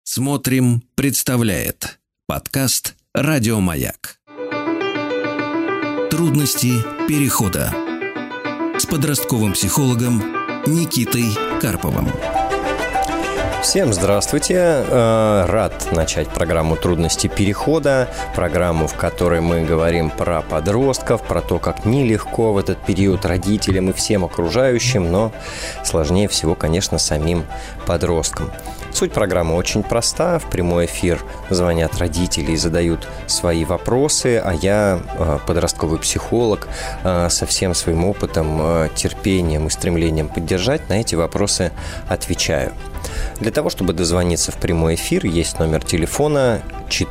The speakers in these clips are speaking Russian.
Смотрим, представляет подкаст «Радио Маяк». Трудности перехода с подростковым психологом Никитой Карповым. Всем здравствуйте! Рад начать программу «Трудности перехода», программу, в которой мы говорим про подростков, про то, как нелегко в этот период родителям и всем окружающим, но сложнее всего, конечно, самим подросткам. Суть программы очень проста. В прямой эфир звонят родители и задают свои вопросы, а я, подростковый психолог, со всем своим опытом, терпением и стремлением поддержать, на эти вопросы отвечаю. Для того, чтобы дозвониться в прямой эфир, есть номер телефона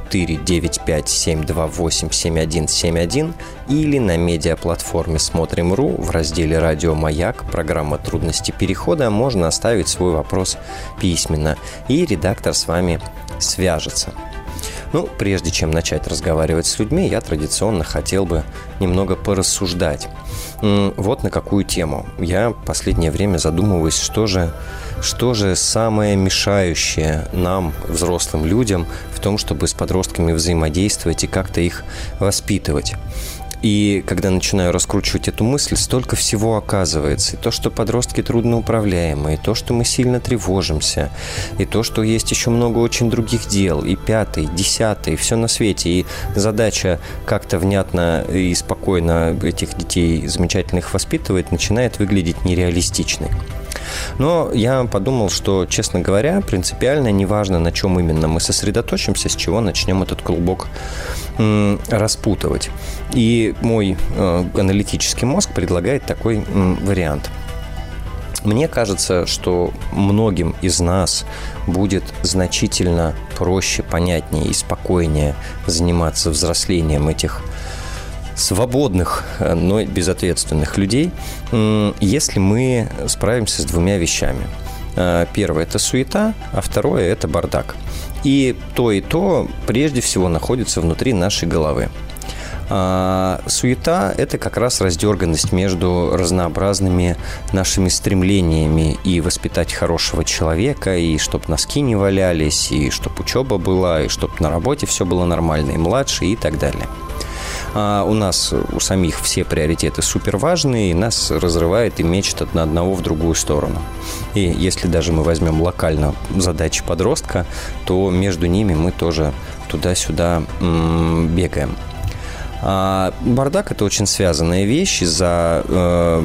495-728-7171 или на медиаплатформе «Смотрим.ру» в разделе «Радио Маяк», программа «Трудности перехода», можно оставить свой вопрос письменно, и редактор с вами свяжется. Прежде чем начать разговаривать с людьми, я традиционно хотел бы немного порассуждать. Вот на какую тему. Я в последнее время задумываюсь, что же самое мешающее нам, взрослым людям, в том, чтобы с подростками взаимодействовать и как-то их воспитывать. И когда начинаю раскручивать эту мысль, столько всего оказывается. И то, что подростки трудноуправляемые, и то, что мы сильно тревожимся, и то, что есть еще много очень других дел, и 5-й, 10-й, все на свете. И задача как-то внятно и спокойно этих детей замечательных воспитывать начинает выглядеть нереалистичной. Но я подумал, что, честно говоря, принципиально неважно, на чем именно мы сосредоточимся, с чего начнем этот клубок распутывать. И мой аналитический мозг предлагает такой вариант. Мне кажется, что многим из нас будет значительно проще, понятнее и спокойнее заниматься взрослением этих свободных, но безответственных людей, если мы справимся с двумя вещами. Первое – это суета, а второе – это бардак. И то прежде всего находится внутри нашей головы. Суета – это как раз раздерганность между разнообразными нашими стремлениями и воспитать хорошего человека, и чтоб носки не валялись, и чтоб учеба была, и чтоб на работе все было нормально, и младше, и так далее. У нас у самих все приоритеты супер важные, и нас разрывает и мечет от одного в другую сторону. И если даже мы возьмем локально задачи подростка, то между ними мы тоже туда-сюда бегаем. Бардак – это очень связанная вещь из-за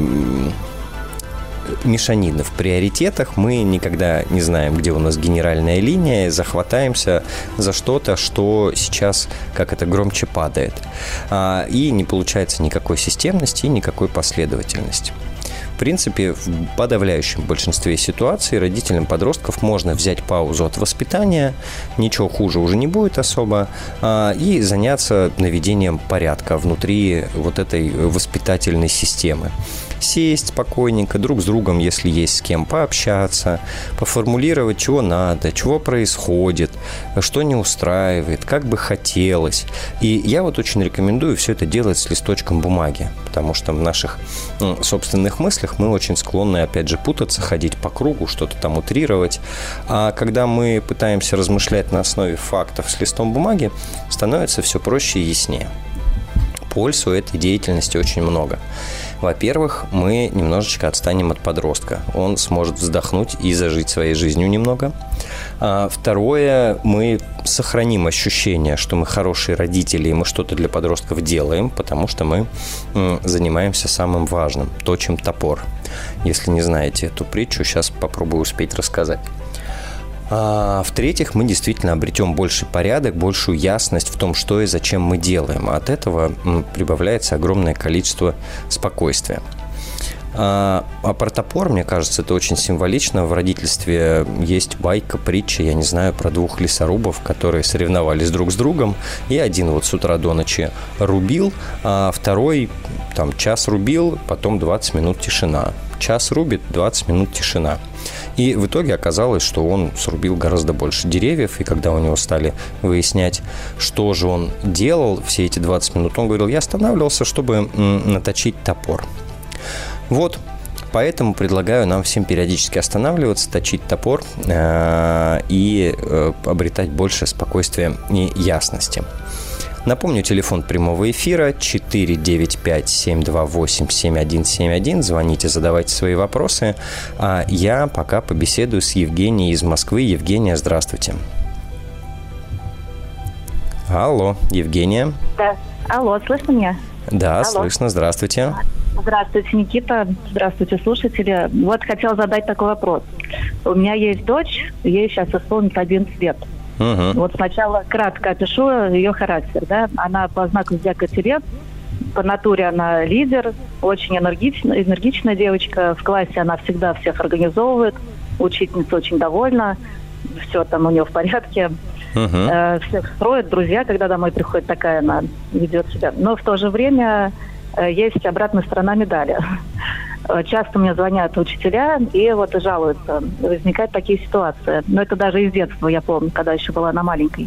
мешанины в приоритетах. Мы никогда не знаем, где у нас генеральная линия, и захватаемся за что-то, что сейчас, как это, громче падает. И не получается никакой системности и никакой последовательности. В принципе, в подавляющем большинстве ситуаций родителям подростков можно взять паузу от воспитания, ничего хуже уже не будет особо, и заняться наведением порядка внутри вот этой воспитательной системы. Сесть спокойненько друг с другом, если есть с кем, пообщаться, поформулировать, чего надо, чего происходит, что не устраивает, как бы хотелось. И я очень рекомендую все это делать с листочком бумаги, потому что в наших собственных мыслях мы очень склонны, опять же, путаться, ходить по кругу, что-то там утрировать. А когда мы пытаемся размышлять на основе фактов с листом бумаги, становится все проще и яснее. Пользы у этой деятельности очень много. Во-первых, мы немножечко отстанем от подростка. Он сможет вздохнуть и зажить своей жизнью немного. Второе, мы сохраним ощущение, что мы хорошие родители, и мы что-то для подростков делаем, потому что мы занимаемся самым важным – точим топор. Если не знаете эту притчу, сейчас попробую успеть рассказать. В-третьих, мы действительно обретем больший порядок, большую ясность в том, что и зачем мы делаем. От этого прибавляется огромное количество спокойствия. А про топор, мне кажется, это очень символично. В родительстве есть байка, притча, я не знаю, про двух лесорубов, которые соревновались друг с другом. И один с утра до ночи рубил, а второй час рубил, потом 20 минут тишина. Час рубит, 20 минут тишина. И в итоге оказалось, что он срубил гораздо больше деревьев, и когда у него стали выяснять, что же он делал все эти 20 минут, он говорил: я останавливался, чтобы наточить топор. Поэтому предлагаю нам всем периодически останавливаться, точить топор и обретать больше спокойствия и ясности. Напомню, телефон прямого эфира 495-728-7171. Звоните, задавайте свои вопросы. А я пока побеседую с Евгенией из Москвы. Евгения, здравствуйте. Алло, Евгения. Да. Алло, слышно меня? Да, Алло. слышно. Здравствуйте. Здравствуйте, Никита. Здравствуйте, слушатели. Вот хотела задать такой вопрос. У меня есть дочь, ей сейчас исполнится 11 лет. Угу. Вот сначала кратко опишу ее характер. Да? Она по знаку зодиака Телец, по натуре она лидер, очень энергичная девочка. В классе она всегда всех организовывает, учительница очень довольна, все там у нее в порядке. Всех строит, друзья, когда домой приходит, такая она ведет себя. Но в то же время есть обратная сторона медали. Часто мне звонят учителя и вот жалуются. Возникают такие ситуации. Но это даже из детства, я помню, когда еще была она маленькой.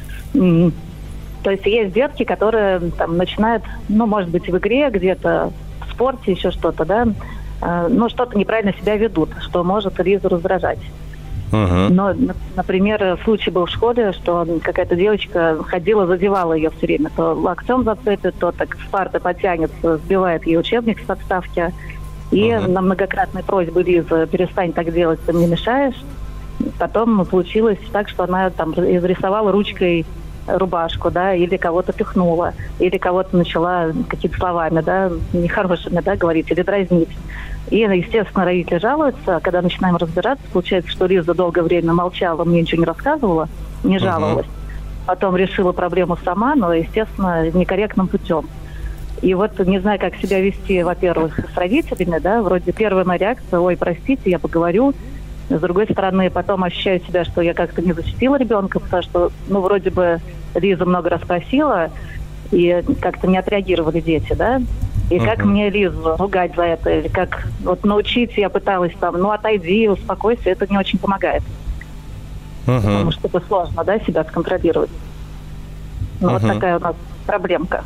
То есть есть детки, которые там начинают, может быть, в игре, где-то в спорте, еще что-то, да, что-то неправильно себя ведут, что может Лизу раздражать. Но, например, случай был в школе, что какая-то девочка ходила, задевала ее все время. То локтем зацепит, то так с парты потянется, сбивает ей учебник с подставки. И на многократные просьбы Лизы: перестань так делать, ты мне мешаешь. Потом получилось так, что она там изрисовала ручкой рубашку, да, или кого-то пихнула, или кого-то начала какими-то словами, да, нехорошими, да, говорить, или дразнить. И, естественно, родители жалуются, а когда начинаем разбираться, получается, что Лиза долгое время молчала, мне ничего не рассказывала, не жаловалась. Потом решила проблему сама, но, естественно, некорректным путем. И вот не знаю, как себя вести, во-первых, с родителями, да, вроде первая моя реакция: ой, простите, я поговорю. С другой стороны, потом ощущаю себя, что я как-то не защитила ребенка, потому что, вроде бы Лиза много раз просила, и как-то не отреагировали дети, да. И как мне Лизу ругать за это, или как вот научить, я пыталась там, отойди, успокойся, это не очень помогает. Потому что это сложно, да, себя сконтролировать. Вот такая у нас проблемка.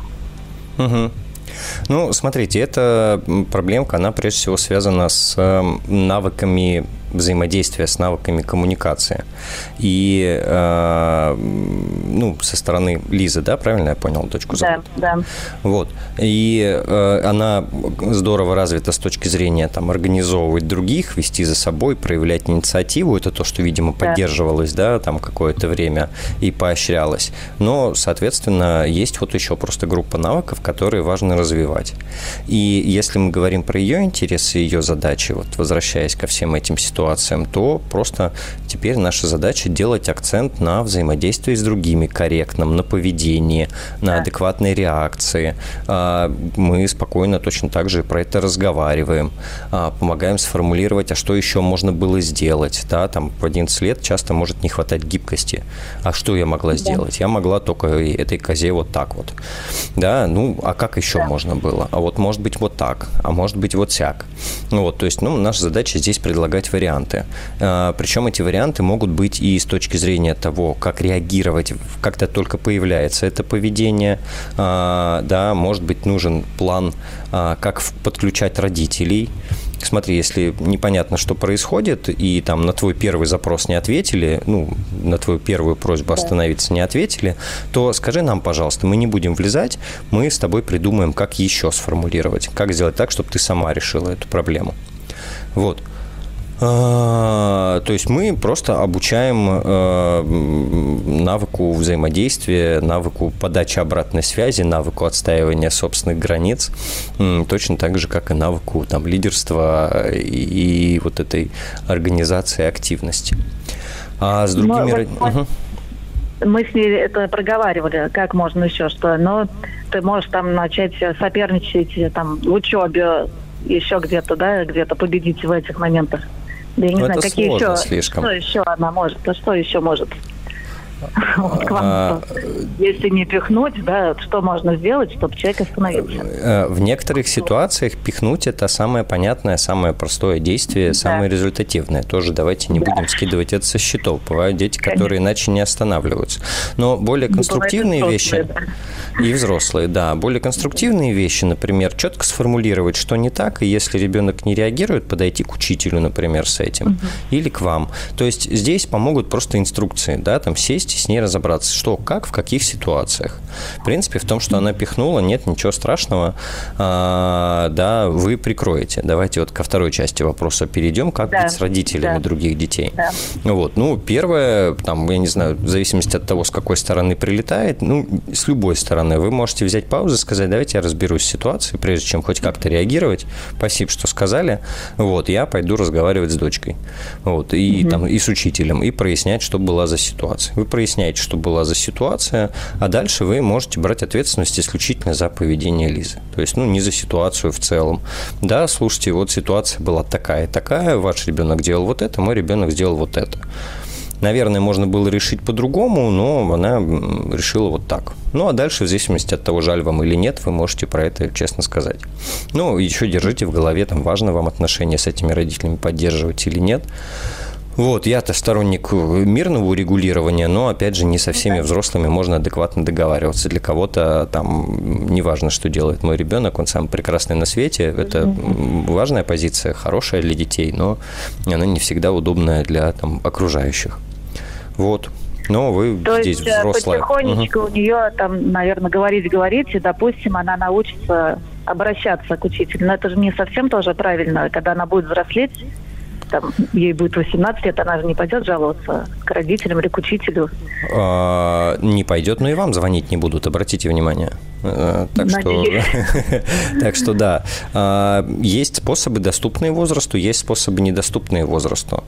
Смотрите, эта проблемка, она прежде всего связана с навыками взаимодействия, с навыками коммуникации. И, со стороны Лизы, да, правильно я понял, дочку зовут? Да. Вот. И она здорово развита с точки зрения организовывать других, вести за собой, проявлять инициативу. Это то, что, видимо, поддерживалось, да, там какое-то время и поощрялось. Но, соответственно, есть вот еще просто группа навыков, которые важно развивать. И если мы говорим про ее интересы, ее задачи, вот возвращаясь ко всем этим ситуациям, то просто теперь наша задача делать акцент на взаимодействии с другими корректном, на поведении, на адекватной реакции. Мы спокойно точно так же про это разговариваем, помогаем сформулировать, а что еще можно было сделать. Да? Там в 11 лет часто может не хватать гибкости. А что я могла сделать? Я могла только этой козе вот так вот. Да? А как еще можно было? А вот может быть вот так, а может быть вот сяк. То есть, наша задача здесь предлагать варианты. Причем эти варианты могут быть и с точки зрения того, как реагировать, когда только появляется это поведение. Да, может быть, нужен план, как подключать родителей. Смотри, если непонятно, что происходит, и там на твой первый запрос не ответили, на твою первую просьбу остановиться не ответили, то скажи нам, пожалуйста, мы не будем влезать, мы с тобой придумаем, как еще сформулировать, как сделать так, чтобы ты сама решила эту проблему. Вот. То есть мы просто обучаем навыку взаимодействия, навыку подачи обратной связи, навыку отстаивания собственных границ, точно так же, как и навыку лидерства и вот этой организации активности. А с другими... Мы с ней это проговаривали, как можно еще что, но ты можешь начать соперничать в учебе, еще где-то, да, где-то победить в этих моментах. Да я не знаю, какие еще, слишком. Что еще она может, что еще может? Вот к вам. Если не пихнуть, да, что можно сделать, чтобы человек остановился? В некоторых ситуациях пихнуть – это самое понятное, самое простое действие, самое результативное. Тоже давайте не будем скидывать это со счетов. Бывают дети, которые иначе не останавливаются. Но более конструктивные вещи… И взрослые, да. Более конструктивные вещи, например, четко сформулировать, что не так, и если ребенок не реагирует, подойти к учителю, например, с этим, или к вам. То есть здесь помогут просто инструкции, да, там сесть и с ней разобраться, что, как, в каких ситуациях. В принципе, в том, что она пихнула, нет ничего страшного, да, вы прикроете. Давайте вот ко второй части вопроса перейдем, как быть с родителями других детей. Да. Вот, ну, первое, там, я не знаю, в зависимости от того, с какой стороны прилетает, ну, с любой стороны, вы можете взять паузу и сказать, давайте я разберусь с ситуацией, прежде чем хоть как-то реагировать. Спасибо, что сказали. Вот, я пойду разговаривать с дочкой. Вот, и, там, и с учителем, и прояснять, что была за ситуация. Вы проясняете, что была за ситуация, а дальше вы можете брать ответственность исключительно за поведение Лизы. То есть, ну, не за ситуацию в целом. Да, слушайте, вот ситуация была такая, ваш ребенок делал вот это, мой ребенок сделал вот это. Наверное, можно было решить по-другому, но она решила вот так. Ну, а дальше, в зависимости от того, жаль вам или нет, вы можете про это честно сказать. Ну, еще держите в голове, там, важно вам отношения с этими родителями поддерживать или нет. Вот, я-то сторонник мирного урегулирования, но, опять же, не со всеми взрослыми можно адекватно договариваться. Для кого-то там неважно, что делает мой ребенок, он самый прекрасный на свете. Это важная позиция, хорошая для детей, но она не всегда удобная для там, окружающих. Вот. Но вы то здесь есть, взрослая. Потихонечку у нее там, наверное, говорить, и, допустим, она научится обращаться к учителю. Но это же не совсем тоже правильно, когда она будет взрослеть. Там, ей будет 18 лет, она же не пойдет жаловаться к родителям или к учителю. Не пойдет, но и вам звонить не будут, обратите внимание. Так что да, есть способы, доступные возрасту, есть способы, недоступные возрасту.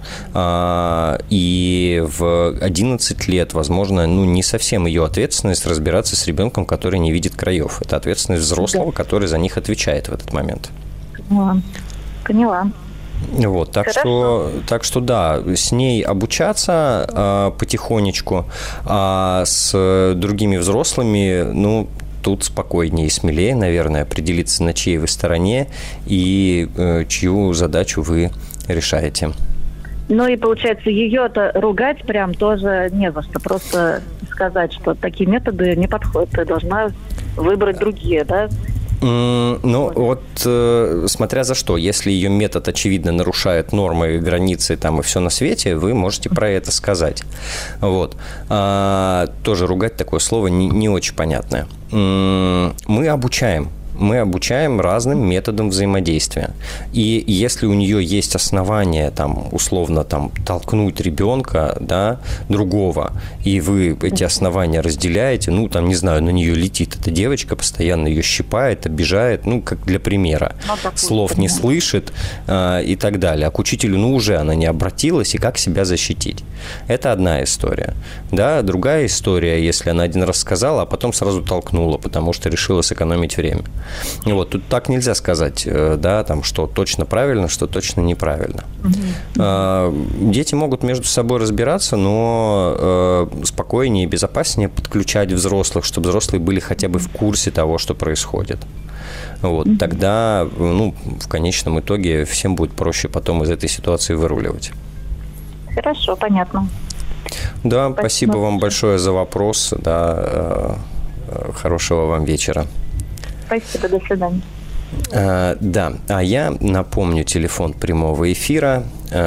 И в 11 лет, возможно, ну, не совсем ее ответственность разбираться с ребенком, который не видит краев. Это ответственность взрослого, который за них отвечает в этот момент. Поняла. Вот, так что да, с ней обучаться потихонечку, а с другими взрослыми, ну, тут спокойнее и смелее, наверное, определиться, на чьей вы стороне и чью задачу вы решаете. Ну и получается, ее-то ругать прям тоже не за что. Просто сказать, что такие методы не подходят. Ты должна выбрать другие, да? Ну, вот смотря за что. Если ее метод, очевидно, нарушает нормы, границы там, и все на свете, вы можете про это сказать. Вот. Тоже ругать такое слово не очень понятное. Мы обучаем. Мы обучаем разным методам взаимодействия. И если у нее есть основания, там, условно, там, толкнуть ребенка, да, другого, и вы эти основания разделяете, ну, там, не знаю, на нее летит эта девочка, постоянно ее щипает, обижает, ну, как для примера. Слов не слышит и так далее. А к учителю, ну, уже она не обратилась, и как себя защитить. Это одна история. Да, другая история, если она один раз сказала, а потом сразу толкнула, потому что решила сэкономить время. Вот, тут так нельзя сказать, да, там, что точно правильно, что точно неправильно. Дети могут между собой разбираться, но спокойнее и безопаснее подключать взрослых, чтобы взрослые были хотя бы в курсе того, что происходит. Вот, тогда, ну, в конечном итоге всем будет проще потом из этой ситуации выруливать. Хорошо, понятно. Да, спасибо вам большое за вопрос. Да, хорошего вам вечера. Спасибо, до свидания. Да, а я напомню телефон прямого эфира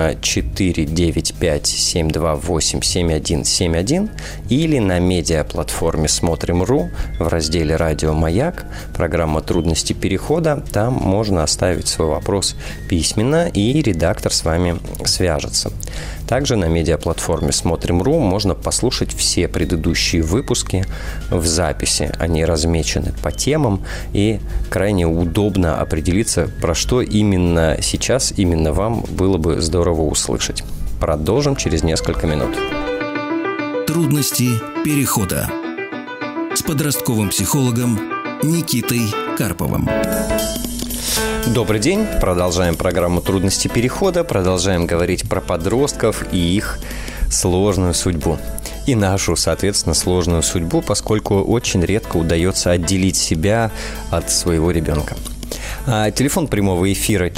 495-728-7171 или на медиаплатформе «Смотрим.ру» в разделе «Радио Маяк», программа «Трудности перехода». Там можно оставить свой вопрос письменно, и редактор с вами свяжется. Также на медиаплатформе «Смотрим.ру» можно послушать все предыдущие выпуски в записи. Они размечены по темам, и крайне удобно определиться, про что именно сейчас, именно вам было бы здорово услышать. Продолжим через несколько минут. Трудности перехода с подростковым психологом Никитой Карповым. Добрый день. Продолжаем программу «Трудности перехода». Продолжаем говорить про подростков и их сложную судьбу. и нашу, соответственно, сложную судьбу, поскольку очень редко удается отделить себя от своего ребенка. Телефон прямого эфира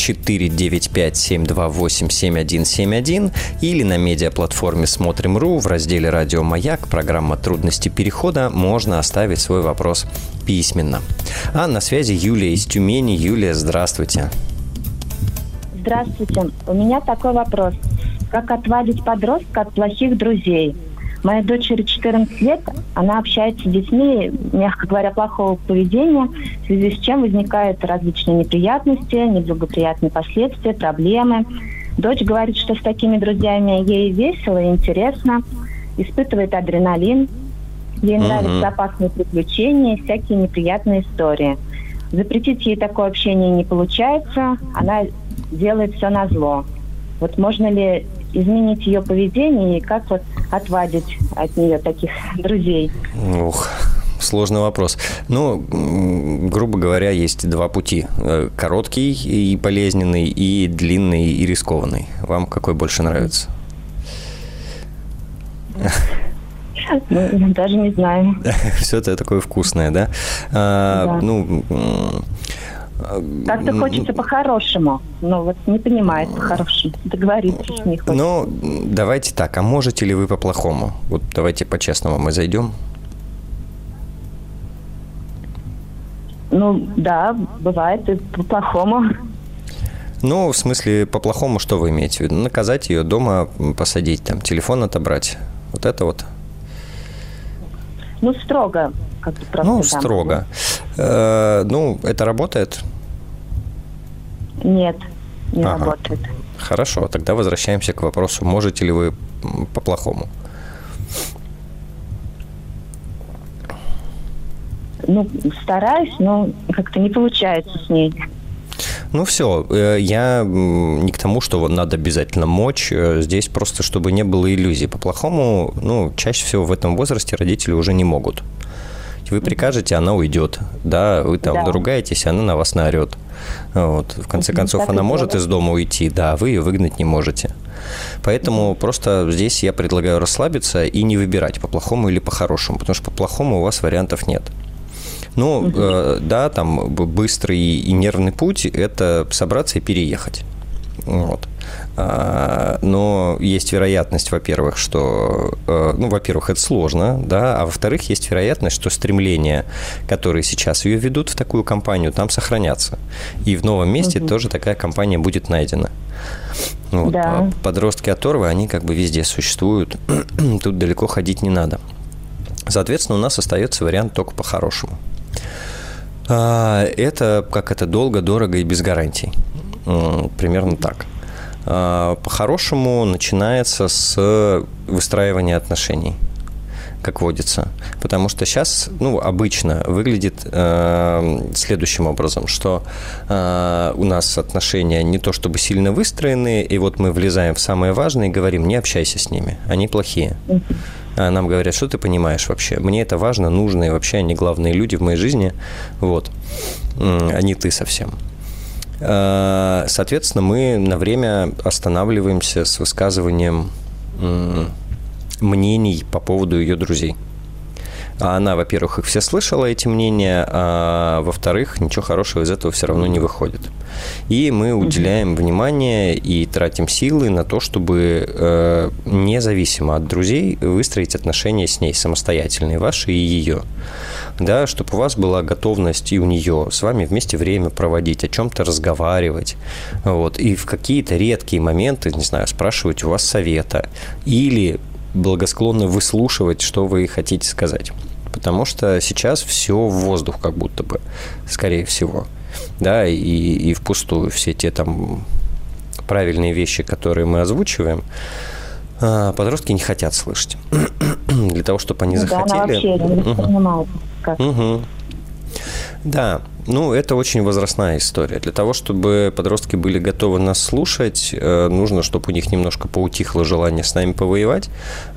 495-728-7171 или на медиаплатформе «Смотрим.ру» в разделе «Радио Маяк», программа «Трудности перехода», можно оставить свой вопрос письменно. А на связи Юлия из Тюмени. Юлия, здравствуйте. Здравствуйте. У меня такой вопрос. Как отвадить подростка от плохих друзей? Моей дочери 14 лет, она общается с детьми, мягко говоря, плохого поведения, в связи с чем возникают различные неприятности, неблагоприятные последствия, проблемы. Дочь говорит, что с такими друзьями ей весело и интересно, испытывает адреналин, ей нравятся опасные приключения и всякие неприятные истории. Запретить ей такое общение не получается, она делает все назло. Вот можно ли изменить ее поведение и как вот отвадить от нее таких друзей? Сложный вопрос. Ну, грубо говоря, есть два пути. Короткий и болезненный, и длинный и рискованный. Вам какой больше нравится? Даже не знаю. Все это такое вкусное, да? Да. Как-то хочется по-хорошему, но вот не понимает по-хорошему. Договориться с ней хочется. Ну, давайте так, а можете ли вы по-плохому? Вот давайте по-честному мы зайдем. Ну, да, бывает и по-плохому. Ну, в смысле, по-плохому что вы имеете в виду? Наказать ее, дома посадить, там, телефон отобрать. Вот это вот? Ну, строго. Как-то просто. Ну, строго. Это работает? Нет, не работает. Хорошо, тогда возвращаемся к вопросу, можете ли вы по-плохому? Ну, стараюсь, но как-то не получается с ней. Ну, все, я не к тому, что надо обязательно мочь, здесь просто, чтобы не было иллюзий. По-плохому, чаще всего в этом возрасте родители уже не могут. Вы прикажете, она уйдет, да, вы там ругаетесь, она на вас наорет. Вот. В конце концов, она может из дома уйти, да, вы ее выгнать не можете. Поэтому просто здесь я предлагаю расслабиться и не выбирать, по-плохому или по-хорошему, потому что по-плохому у вас вариантов нет. Да, там быстрый и нервный путь – это собраться и переехать. Вот. Но есть вероятность, во-первых, что, во-первых, это сложно, да, а во-вторых, есть вероятность, что стремления, которые сейчас ее ведут в такую компанию, там сохранятся. И в новом месте тоже такая компания будет найдена. Вот. Да. Подростки-оторвы, они как бы везде существуют, тут далеко ходить не надо. Соответственно, у нас остается вариант только по-хорошему. Это долго, дорого и без гарантий. Примерно так. По-хорошему начинается с выстраивания отношений, как водится. Потому что сейчас, обычно выглядит следующим образом, что у нас отношения не то чтобы сильно выстроены, и вот мы влезаем в самое важное и говорим, не общайся с ними, они плохие. А нам говорят, что ты понимаешь вообще? Мне это важно, нужно, и вообще они главные люди в моей жизни, вот, а не ты совсем. Соответственно, мы на время останавливаемся с высказыванием мнений по поводу ее друзей. Она, во-первых, их все слышала, эти мнения, а во-вторых, ничего хорошего из этого все равно не выходит. И мы уделяем внимание и тратим силы на то, чтобы независимо от друзей выстроить отношения с ней самостоятельные, ваши и ее. Да, чтобы у вас была готовность и у нее с вами вместе время проводить, о чем-то разговаривать. Вот, и в какие-то редкие моменты, не знаю, спрашивать у вас совета или благосклонно выслушивать, что вы хотите сказать. Потому что сейчас все в воздух как будто бы, скорее всего. Да, и впустую все те там правильные вещи, которые мы озвучиваем, подростки не хотят слышать. Для того, чтобы они захотели. Да, она вообще не воспринимает как. Да, это очень возрастная история. Для того, чтобы подростки были готовы нас слушать, нужно, чтобы у них немножко поутихло желание с нами повоевать,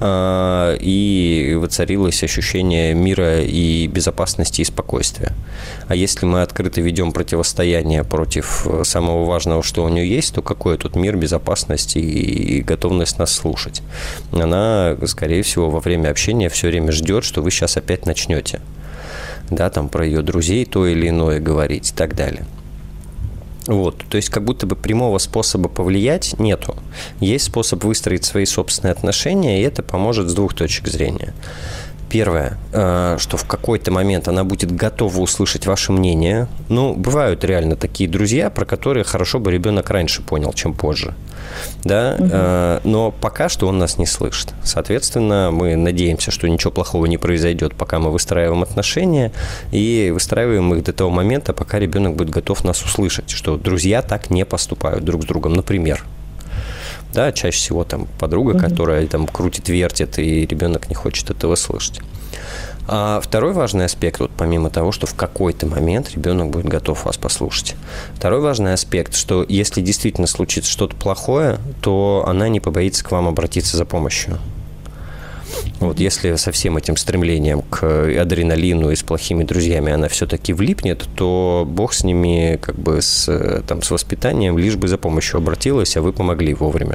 и воцарилось ощущение мира и безопасности и спокойствия. А если мы открыто ведем противостояние против самого важного, что у нее есть, то какой тут мир, безопасность и готовность нас слушать? Она, скорее всего, во время общения все время ждет, что вы сейчас опять начнете. Да, там про ее друзей то или иное говорить и так далее. То есть как будто бы прямого способа повлиять нету. Есть способ выстроить свои собственные отношения, и это поможет с двух точек зрения. Первое, что в какой-то момент она будет готова услышать ваше мнение. Бывают реально такие друзья, про которые хорошо бы ребенок раньше понял, чем позже. Да? Но пока что он нас не слышит. Соответственно, мы надеемся, что ничего плохого не произойдет, пока мы выстраиваем отношения, и выстраиваем их до того момента, пока ребенок будет готов нас услышать, что друзья так не поступают друг с другом, например. Да, чаще всего там подруга, которая там крутит-вертит, и ребенок не хочет этого слышать. А второй важный аспект, помимо того, что в какой-то момент ребенок будет готов вас послушать. Второй важный аспект, что если действительно случится что-то плохое, то она не побоится к вам обратиться за помощью. Если со всем этим стремлением к адреналину и с плохими друзьями она все-таки влипнет, то бог с ними, с воспитанием, лишь бы за помощью обратилась, а вы помогли вовремя.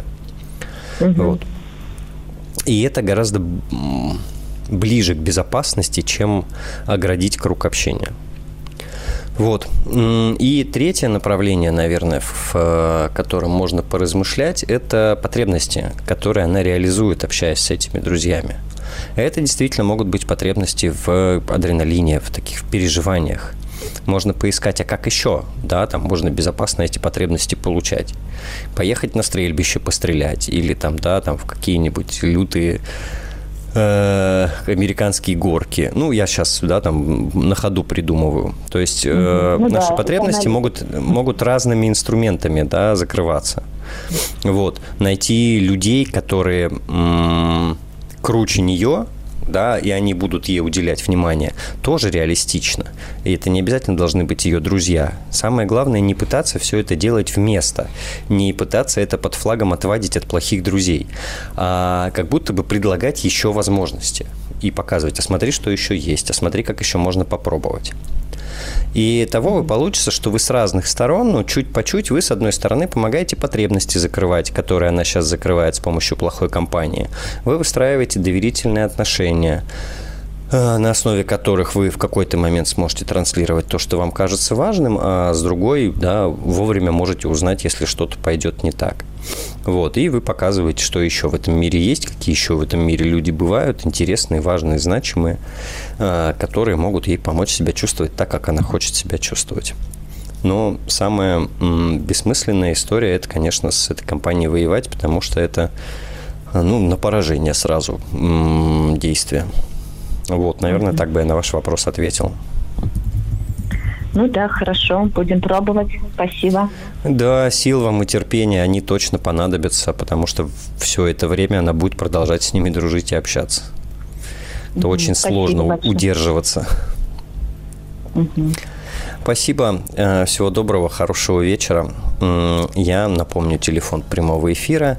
И это гораздо ближе к безопасности, чем оградить круг общения. И третье направление, наверное, в котором можно поразмышлять, это потребности, которые она реализует, общаясь с этими друзьями. Это действительно могут быть потребности в адреналине, в таких переживаниях. Можно поискать, а как еще? Да, там можно безопасно эти потребности получать. Поехать на стрельбище пострелять или в какие-нибудь лютые американские горки. Я сейчас на ходу придумываю. То есть наши потребности могут разными инструментами, закрываться. Найти людей, которые круче нее, да, и они будут ей уделять внимание, тоже реалистично. И это не обязательно должны быть ее друзья. Самое главное, не пытаться все это делать вместо, не пытаться это под флагом отвадить от плохих друзей, а как будто бы предлагать еще возможности и показывать, а смотри, что еще есть, а смотри, как еще можно попробовать. И того получится, что вы с разных сторон, чуть по чуть, вы с одной стороны помогаете потребности закрывать, которые она сейчас закрывает с помощью плохой компании. Вы выстраиваете доверительные отношения, на основе которых вы в какой-то момент сможете транслировать то, что вам кажется важным, а с другой, вовремя можете узнать, если что-то пойдет не так. И вы показываете, что еще в этом мире есть, какие еще в этом мире люди бывают, интересные, важные, значимые, которые могут ей помочь себя чувствовать так, как она хочет себя чувствовать. Но самая бессмысленная история – это, конечно, с этой компанией воевать, потому что это на поражение сразу действие. Наверное, так бы я на ваш вопрос ответил. Да, хорошо, будем пробовать. Спасибо. Да, сил вам и терпения, они точно понадобятся, потому что все это время она будет продолжать с ними дружить и общаться. Это очень сложно большое. Удерживаться. Спасибо. Всего доброго, хорошего вечера. Я напомню, телефон прямого эфира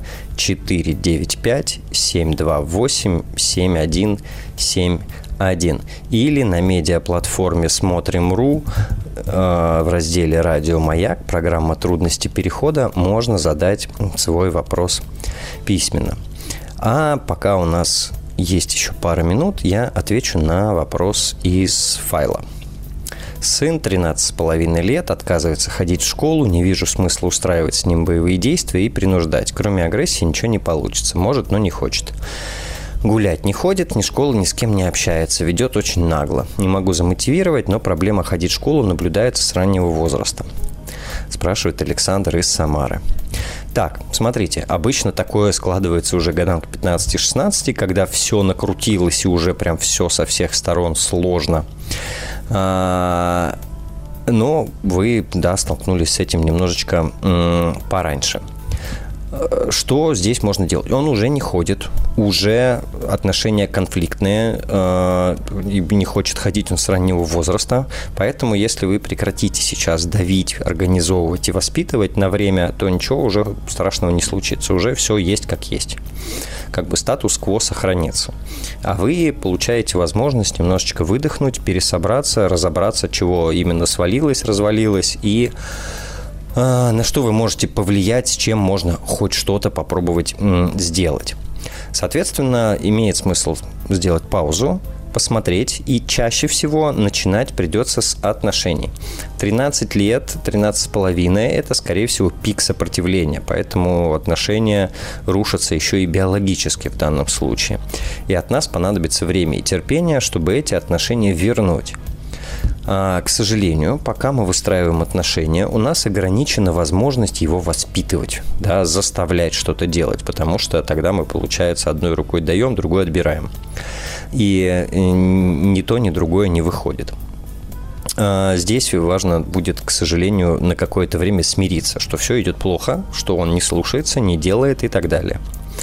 495-728-7171 или на медиаплатформе «Смотрим.ру» в разделе «Радио Маяк» программа «Трудности перехода» можно задать свой вопрос письменно. А пока у нас есть еще пара минут, я отвечу на вопрос из файла. Сын, 13,5 лет, отказывается ходить в школу, не вижу смысла устраивать с ним боевые действия и принуждать. Кроме агрессии ничего не получится. Может, но не хочет. Гулять не ходит, ни школы, ни с кем не общается. Ведет очень нагло. Не могу замотивировать, но проблема ходить в школу наблюдается с раннего возраста. Спрашивает Александр из Самары. Так, смотрите, обычно такое складывается уже годам к 15-16, когда все накрутилось и уже прям все со всех сторон сложно. Но вы, столкнулись с этим немножечко пораньше. Что здесь можно делать? Он уже не ходит, уже отношения конфликтные, не хочет ходить он с раннего возраста, поэтому если вы прекратите сейчас давить, организовывать и воспитывать на время, то ничего уже страшного не случится, уже все есть как есть. Как бы статус-кво сохранится. А вы получаете возможность немножечко выдохнуть, пересобраться, разобраться, чего именно свалилось, развалилось и на что вы можете повлиять, с чем можно хоть что-то попробовать сделать. Соответственно, имеет смысл сделать паузу, посмотреть, и чаще всего начинать придется с отношений. 13 лет, 13,5 – это, скорее всего, пик сопротивления, поэтому отношения рушатся еще и биологически в данном случае. И от нас понадобится время и терпение, чтобы эти отношения вернуть. К сожалению, пока мы выстраиваем отношения, у нас ограничена возможность его воспитывать, да, заставлять что-то делать, потому что тогда мы, получается, одной рукой даем, другой отбираем. И ни то, ни другое не выходит. Здесь важно будет, к сожалению, на какое-то время смириться, что все идет плохо, что он не слушается, не делает и так далее.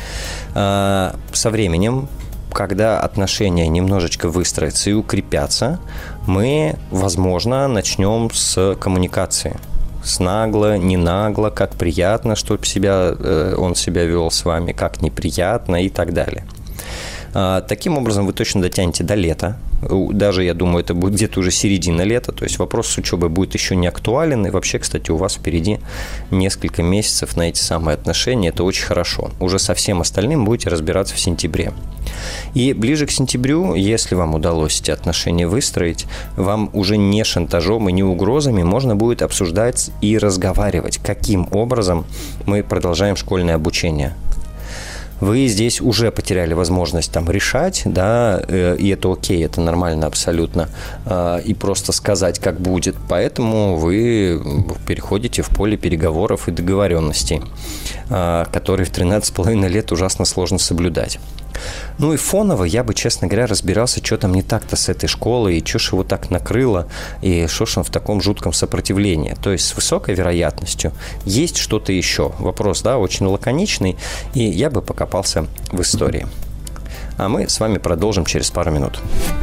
Со временем, когда отношения немножечко выстроятся и укрепятся, мы, возможно, начнем с коммуникации. С нагло, не нагло, как приятно, чтобы он себя вел с вами, как неприятно и так далее. Таким образом, вы точно дотянете до лета. Даже, я думаю, это будет где-то уже середина лета. То есть вопрос с учебой будет еще не актуален. И вообще, кстати, у вас впереди несколько месяцев на эти самые отношения. Это очень хорошо. Уже со всем остальным будете разбираться в сентябре. И ближе к сентябрю, если вам удалось эти отношения выстроить, вам уже не шантажом и не угрозами можно будет обсуждать и разговаривать, каким образом мы продолжаем школьное обучение. Вы здесь уже потеряли возможность там решать, да, и это окей, это нормально абсолютно, и просто сказать, как будет. Поэтому вы переходите в поле переговоров и договоренностей, которые в 13,5 лет ужасно сложно соблюдать. Ну и фоново я бы, честно говоря, разбирался, что там не так-то с этой школой, и что ж его так накрыло, и что ж он в таком жутком сопротивлении. То есть с высокой вероятностью есть что-то еще. Вопрос, да, очень лаконичный, и я бы покопался в истории. А мы с вами продолжим через пару минут.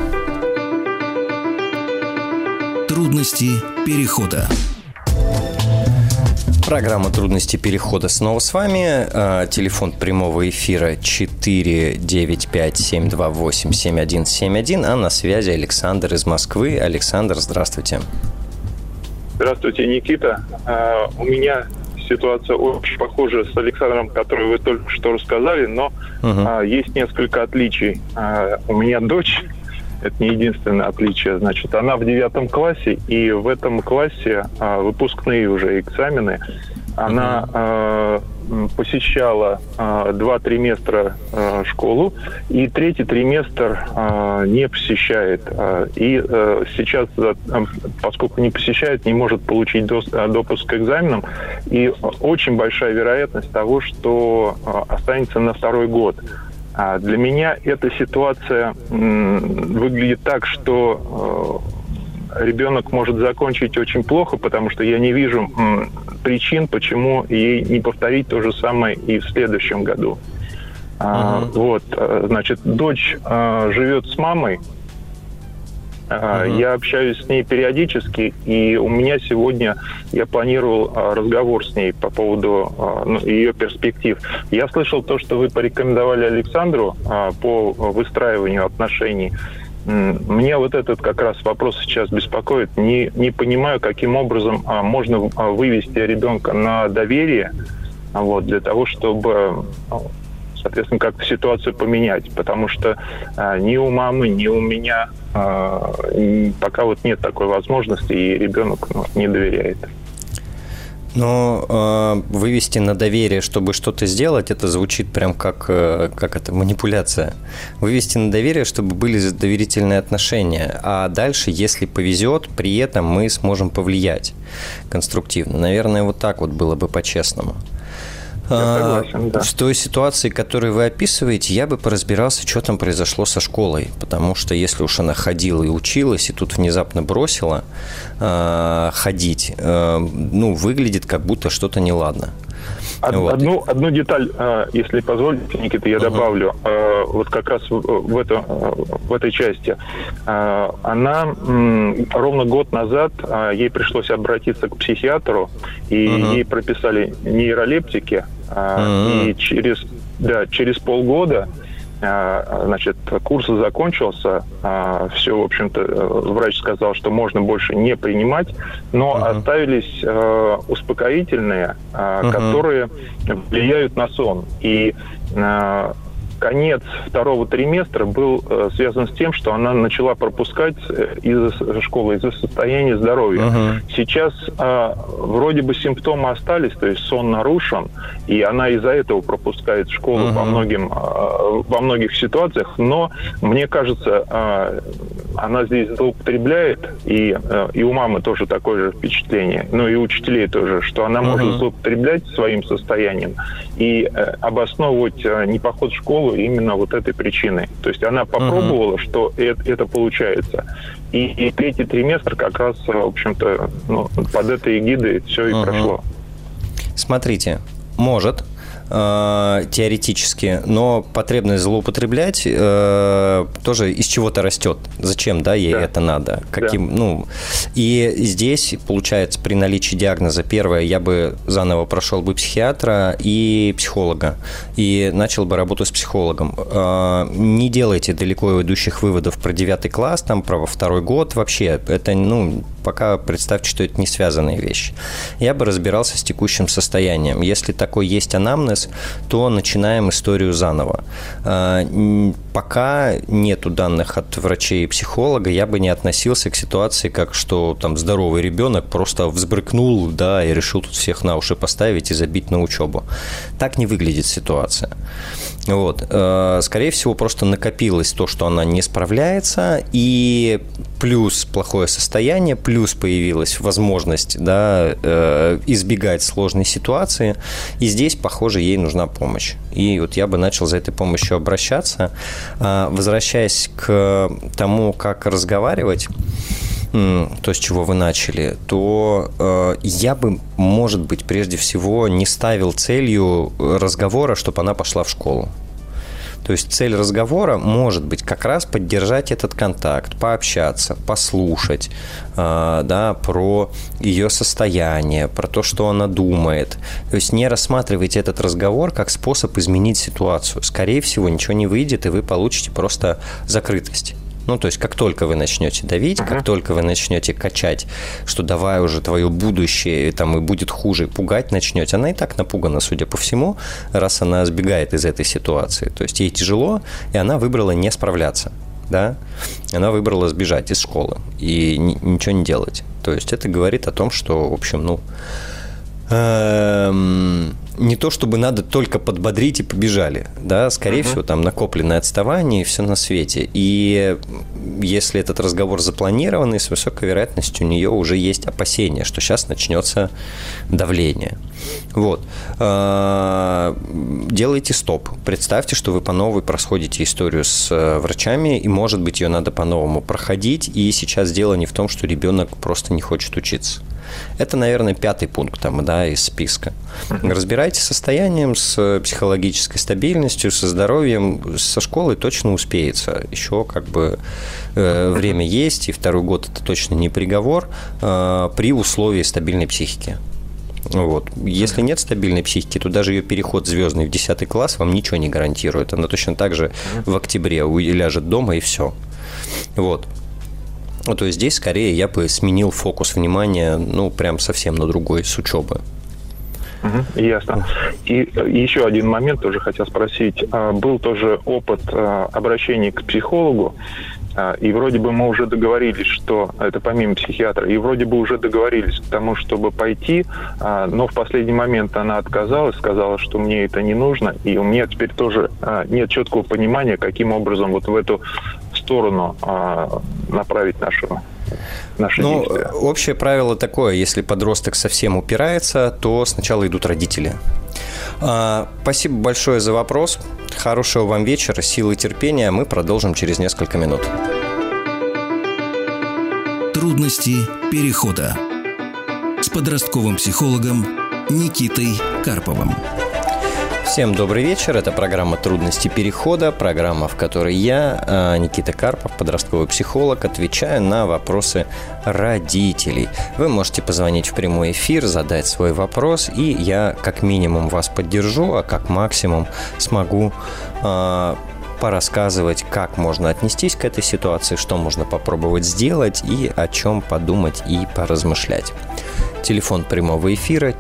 Трудности перехода. Программа «Трудности перехода» снова с вами. Телефон прямого эфира 495-728-7171. А на связи Александр из Москвы. Александр, здравствуйте. Здравствуйте, Никита. У меня ситуация очень похожа с Александром, который вы только что рассказали, но есть несколько отличий. У меня дочь. Это не единственное отличие. Значит, она в 9 классе, и в этом классе выпускные уже экзамены. Она посещала 2 триместра школу, и 3-й триместр не посещает. И сейчас, поскольку не посещает, не может получить допуск к экзаменам, и очень большая вероятность того, что останется на 2-й год. Для меня эта ситуация выглядит так, что ребенок может закончить очень плохо, потому что я не вижу причин, почему ей не повторить то же самое и в следующем году. Вот, значит, дочь живет с мамой. Я общаюсь с ней периодически, и у меня сегодня, я планировал разговор с ней по поводу ее перспектив. Я слышал то, что вы порекомендовали Александру по выстраиванию отношений. Меня вот этот как раз вопрос сейчас беспокоит. Не понимаю, каким образом можно вывести ребенка на доверие, вот, для того, чтобы, соответственно, как-то ситуацию поменять. Потому что ни у мамы, ни у меня пока вот нет такой возможности, и ребенок не доверяет. Но вывести на доверие, чтобы что-то сделать, это звучит прям как это, манипуляция. Вывести на доверие, чтобы были доверительные отношения. А дальше, если повезет, при этом мы сможем повлиять конструктивно. Наверное, вот так вот было бы по-честному. Согласен, да. В той ситуации, которую вы описываете, я бы поразбирался, что там произошло со школой. Потому что если уж она ходила и училась, и тут внезапно бросила ходить, выглядит как будто что-то неладно. Одну деталь, если позволите, Никита, я добавлю. Вот как раз в этой части. Она ровно год назад, ей пришлось обратиться к психиатру, и ей прописали нейролептики, и через полгода, значит, курс закончился, все, в общем-то, врач сказал, что можно больше не принимать, но оставились успокоительные, которые влияют на сон. И конец второго триместра был связан с тем, что она начала пропускать из-за школы, из-за состояния здоровья. Сейчас вроде бы симптомы остались, то есть сон нарушен, и она из-за этого пропускает школу во многих ситуациях, но мне кажется, она здесь злоупотребляет, и у мамы тоже такое же впечатление, ну и у учителей тоже, что она может злоупотреблять своим состоянием и обосновывать непоход в школу именно вот этой причиной. То есть она попробовала, что это получается. И третий триместр как раз, в общем-то, под этой эгидой все и прошло. Смотрите, может, теоретически, но потребность злоупотреблять тоже из чего-то растет. Зачем, ей это надо? И здесь, получается, при наличии диагноза, первое, я бы заново прошел бы психиатра и психолога, и начал бы работу с психологом. Не делайте далеко идущих выводов про 9 класс, про 2-й год вообще. Это, пока представьте, что это не связанные вещи. Я бы разбирался с текущим состоянием. Если такой есть анамнез, то начинаем историю заново. Пока нету данных от врачей и психолога, я бы не относился к ситуации, как что здоровый ребенок просто взбрыкнул, и решил тут всех на уши поставить и забить на учебу. Так не выглядит ситуация. Скорее всего, просто накопилось то, что она не справляется, и плюс плохое состояние, плюс появилась возможность избегать сложной ситуации, и здесь, похоже, ей нужна помощь. И я бы начал за этой помощью обращаться. Возвращаясь к тому, как разговаривать, то, с чего вы начали, то я бы, может быть, прежде всего не ставил целью разговора, чтобы она пошла в школу. То есть цель разговора может быть как раз поддержать этот контакт, пообщаться, послушать, про ее состояние, про то, что она думает. То есть не рассматривайте этот разговор как способ изменить ситуацию. Скорее всего, ничего не выйдет, и вы получите просто закрытость. То есть, как только вы начнете давить, как только вы начнете качать, что давай уже твое будущее, и будет хуже, пугать начнете, она и так напугана, судя по всему, раз она сбегает из этой ситуации. То есть, ей тяжело, и она выбрала не справляться. Она выбрала сбежать из школы и ничего не делать. То есть, это говорит о том, что, в общем, не то, чтобы надо только подбодрить и побежали, скорее всего, накопленное отставание и все на свете. И если этот разговор запланированный, с высокой вероятностью у нее уже есть опасения, что сейчас начнется давление. Делайте стоп. Представьте, что вы по новой проходите историю с врачами, и, может быть, ее надо по-новому проходить, и сейчас дело не в том, что ребенок просто не хочет учиться. Это, наверное, 5-й пункт из списка. Разбирайтесь с состоянием, с психологической стабильностью, со здоровьем. Со школой точно успеется. Еще время есть, и 2-й год – это точно не приговор при условии стабильной психики. Если нет стабильной психики, то даже ее переход звездный в 10 класс вам ничего не гарантирует. Она точно так же в октябре ляжет дома, и все. То есть здесь скорее я бы сменил фокус внимания, прям совсем на другой, с учебы. Ясно. И еще один момент тоже хотел спросить. Был тоже опыт обращения к психологу, и вроде бы мы уже договорились, что это помимо психиатра, и вроде бы уже договорились к тому, чтобы пойти, но в последний момент она отказалась, сказала, что мне это не нужно, и у меня теперь тоже нет четкого понимания, каким образом в эту сторону направить наши действия. Общее правило такое: если подросток совсем упирается, то сначала идут родители. Спасибо большое за вопрос. Хорошего вам вечера, силы терпения. Мы продолжим через несколько минут. Трудности перехода с подростковым психологом Никитой Карповым. Всем добрый вечер. Это программа «Трудности перехода», программа, в которой я, Никита Карпов, подростковый психолог, отвечаю на вопросы родителей. Вы можете позвонить в прямой эфир, задать свой вопрос, и я как минимум вас поддержу, а как максимум смогу порассказывать, как можно отнестись к этой ситуации, что можно попробовать сделать и о чем подумать и поразмышлять. Телефон прямого эфира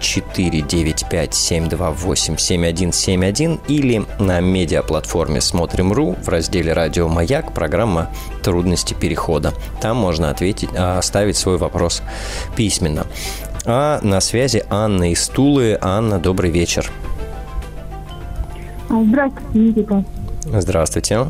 495-728-7171 или на медиаплатформе «Смотрим.ру» в разделе «Радио Маяк» программа «Трудности перехода». Там можно оставить свой вопрос письменно. А на связи Анна из Тулы. Анна, добрый вечер. Здравствуйте, Никита. Здравствуйте.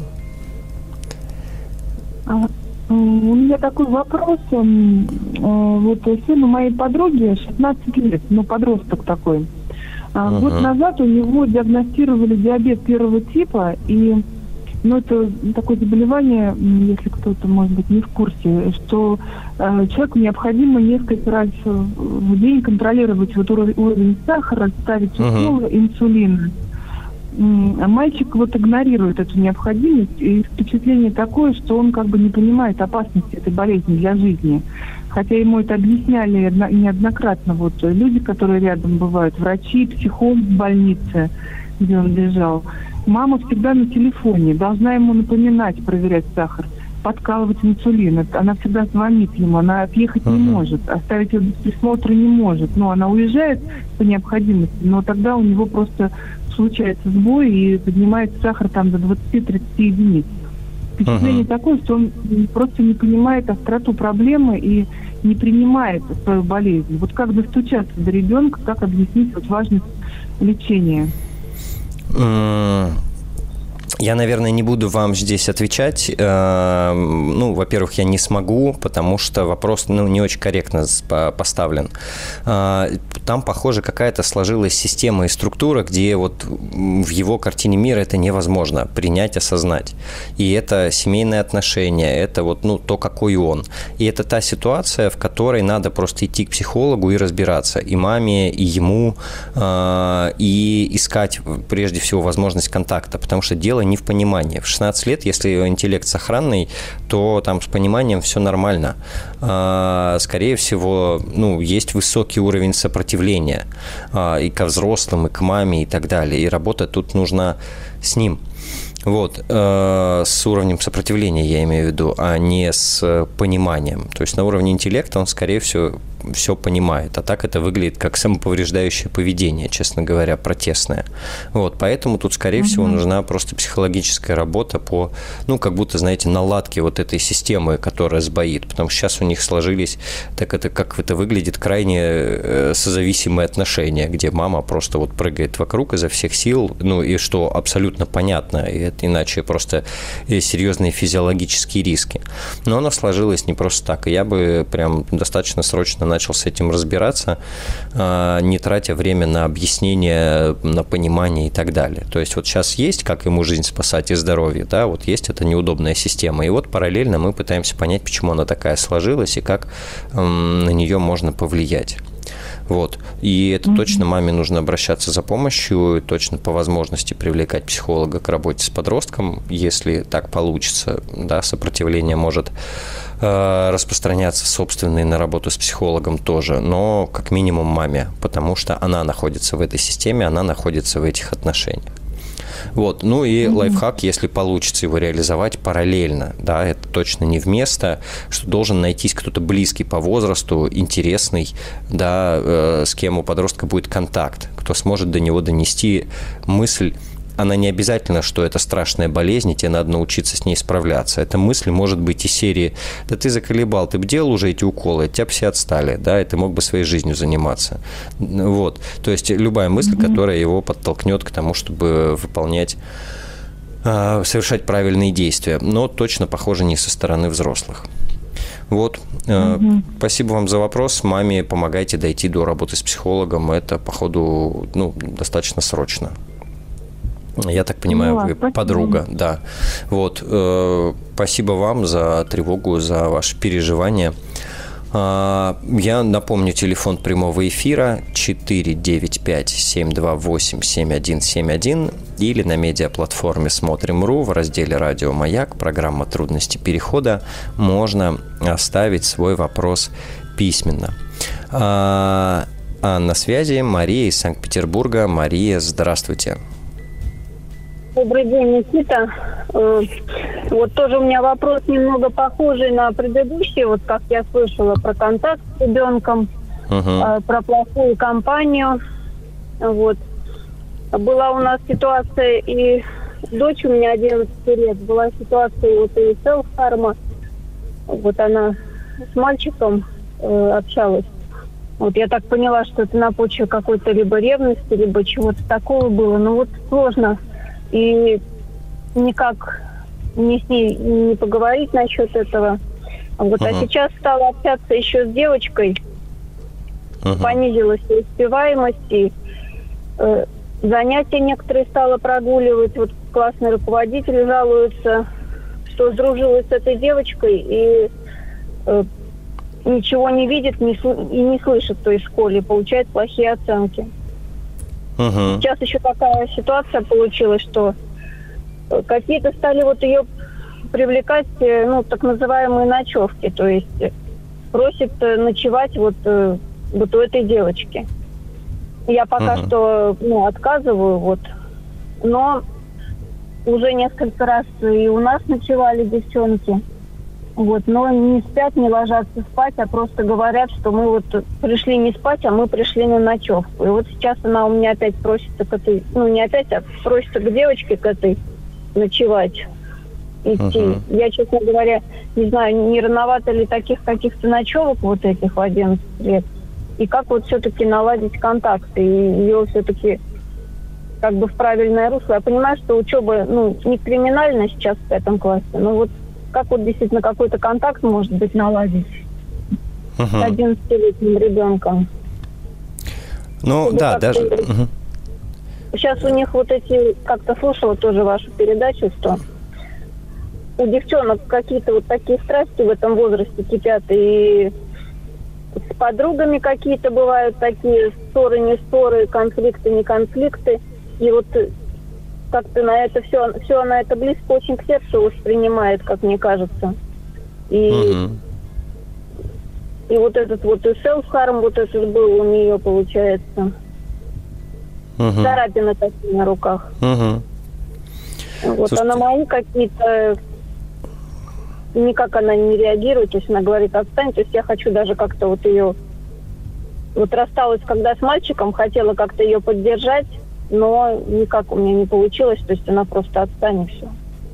У меня такой вопрос. Вот сыну моей подруги 16 лет, подросток такой. Год назад у него диагностировали диабет первого типа, и это такое заболевание, если кто-то, может быть, не в курсе, что человеку необходимо несколько раз в день контролировать уровень сахара, ставить уколы инсулина. А мальчик игнорирует эту необходимость, и впечатление такое, что он не понимает опасности этой болезни для жизни. Хотя ему это объясняли неоднократно люди, которые рядом бывают, врачи, психолог в больнице, где он лежал. Мама всегда на телефоне, должна ему напоминать, проверять сахар, подкалывать инсулин. Она всегда звонит ему, она отъехать не может, оставить его без присмотра не может. Она уезжает по необходимости, но тогда у него просто случается сбой и поднимается сахар до 20-30 единиц. Впечатление такое, что он просто не понимает остроту проблемы и не принимает свою болезнь. Как достучаться до ребенка, как объяснить важность лечения? Я, наверное, не буду вам здесь отвечать. Во-первых, я не смогу, потому что вопрос не очень корректно поставлен. Там, похоже, какая-то сложилась система и структура, где в его картине мира это невозможно принять, осознать. И это семейные отношения, это то, какой он. И это та ситуация, в которой надо просто идти к психологу и разбираться. И маме, и ему, и искать, прежде всего, возможность контакта. Потому что дело не в понимании. В 16 лет, если интеллект сохранный, то там с пониманием все нормально. Скорее всего, есть высокий уровень сопротивления и ко взрослым, и к маме, и так далее. И работа тут нужна с ним. С уровнем сопротивления я имею в виду, а не с пониманием. То есть на уровне интеллекта он, скорее всего, все понимает. А так это выглядит как самоповреждающее поведение, честно говоря, протестное. Поэтому тут, скорее всего, нужна просто психологическая работа по, как будто, знаете, наладке этой системы, которая сбоит. Потому что сейчас у них сложились, как это выглядит, крайне созависимые отношения, где мама просто прыгает вокруг изо всех сил, и что абсолютно понятно, и это иначе просто серьезные физиологические риски. Но она сложилась не просто так, и я бы прям достаточно срочно начал с этим разбираться, не тратя время на объяснение, на понимание и так далее. То есть сейчас есть, как ему жизнь спасать и здоровье, есть эта неудобная система. И параллельно мы пытаемся понять, почему она такая сложилась и как на нее можно повлиять. И это точно маме нужно обращаться за помощью, точно по возможности привлекать психолога к работе с подростком, если так получится. Сопротивление может распространяться собственное на работу с психологом тоже, но как минимум маме, потому что она находится в этой системе, она находится в этих отношениях. И лайфхак, если получится его реализовать параллельно, это точно не вместо, что должен найтись кто-то близкий по возрасту, интересный, с кем у подростка будет контакт, кто сможет до него донести мысль. Она не обязательно, что это страшная болезнь, и тебе надо научиться с ней справляться. Эта мысль может быть из серии: да ты заколебал, ты бы делал уже эти уколы, от тебя все отстали, и ты мог бы своей жизнью заниматься. То есть любая мысль, которая его подтолкнет к тому, чтобы совершать правильные действия, но точно, похоже, не со стороны взрослых. Спасибо вам за вопрос. Маме помогайте дойти до работы с психологом. Это, походу, достаточно срочно. Я так понимаю, вы подруга, да. Спасибо вам за тревогу, за ваши переживания. Я напомню, телефон прямого эфира 495-728-7171 или на медиаплатформе «Смотрим.ру» в разделе «Радио Маяк», программа «Трудности перехода», можно оставить свой вопрос письменно. А на связи Мария из Санкт-Петербурга. Мария, здравствуйте. Добрый день, Никита. Вот тоже у меня вопрос немного похожий на предыдущий. Вот как я слышала про контакт с ребенком, про плохую компанию. Вот. Была у нас ситуация, и дочь у меня 11 лет, была ситуация вот и селф-харма. Вот она с мальчиком общалась. Вот я так поняла, что это на почве какой-то либо ревности, либо чего-то такого было. Но вот сложно. И никак мне с ней не поговорить насчет этого. Вот. А сейчас стала общаться еще с девочкой. Понизилась успеваемость. И, занятия некоторые стала прогуливать. Вот классный руководитель жалуется, что сдружилась с этой девочкой и ничего не видит и не слышит в той школе. Получает плохие оценки. Сейчас еще такая ситуация получилась, что какие-то стали вот ее привлекать, ну, так называемые ночевки, то есть просит ночевать вот у этой девочки. Я пока что, отказываю, вот, но уже несколько раз и у нас ночевали девчонки. Вот, но не спят, не ложатся спать, а просто говорят, что мы вот пришли не спать, а мы пришли на ночевку. И вот сейчас она у меня опять просится к этой, не опять, а просится к девочке к этой ночевать, идти. Я, честно говоря, не знаю, не рановато ли таких каких-то ночевок вот этих в 11 лет. И как вот все-таки наладить контакты, и ее все-таки как бы в правильное русло. Я понимаю, что учеба, не криминальная сейчас в 5 классе, но вот как вот действительно какой-то контакт, может быть, наладить с 11-летним ребенком? Ну, да, даже... Сейчас у них вот эти... Как-то слушала тоже вашу передачу, что у девчонок какие-то вот такие страсти в этом возрасте кипят, и с подругами какие-то бывают такие ссоры, не ссоры, конфликты, не конфликты. И вот как-то на это все она это близко очень к сердцу воспринимает, как мне кажется. И вот этот вот и селф-харм вот этот был у нее, получается. Царапины такие на руках. Вот. Слушайте, А на мои какие-то никак она не реагирует, то есть она говорит, отстань, то есть я хочу даже как-то вот ее... Вот рассталась когда с мальчиком, хотела как-то ее поддержать, но никак у меня не получилось, то есть она просто отстанет, все.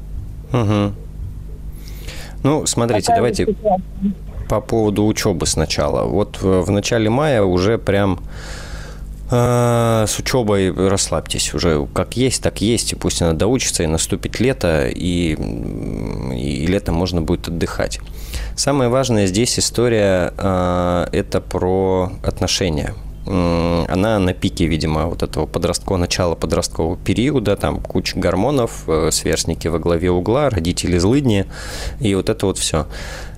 Ну, смотрите, такая давайте ситуация. по поводу учебы сначала. Вот в начале мая уже прям с учебой расслабьтесь уже. Как есть, так есть. И пусть она доучится, и наступит лето, и летом можно будет отдыхать. Самая важная здесь история это про отношения. Она на пике, видимо, вот этого начала подросткового периода, там куча гормонов, сверстники во главе угла, родители злыдни, и вот это вот все.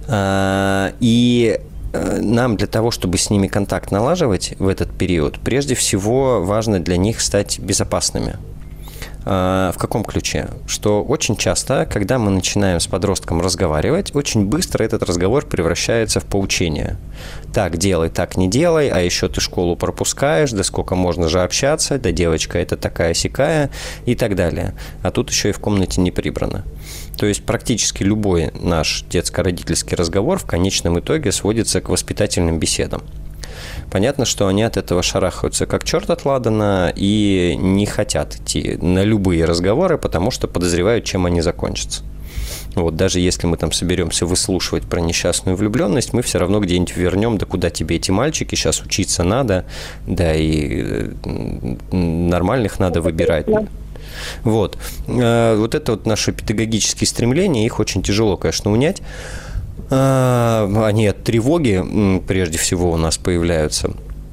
И нам для того, чтобы с ними контакт налаживать в этот период, прежде всего важно для них стать безопасными. В каком ключе? Что очень часто, когда мы начинаем с подростком разговаривать, очень быстро этот разговор превращается в поучение. Так делай, так не делай, а еще ты школу пропускаешь, да сколько можно же общаться, да девочка это такая-сякая и так далее. А тут еще и в комнате не прибрано. То есть практически любой наш детско-родительский разговор в конечном итоге сводится к воспитательным беседам. Понятно, что они от этого шарахаются как черт от ладана и не хотят идти на любые разговоры, потому что подозревают, чем они закончатся. Вот, даже если мы там соберемся выслушивать про несчастную влюбленность, мы все равно где-нибудь вернем, да куда тебе эти мальчики, сейчас учиться надо, да и нормальных надо выбирать. Вот. Вот это вот наши педагогические стремления, их очень тяжело, конечно, унять. Они от тревоги, прежде всего, у нас появляются.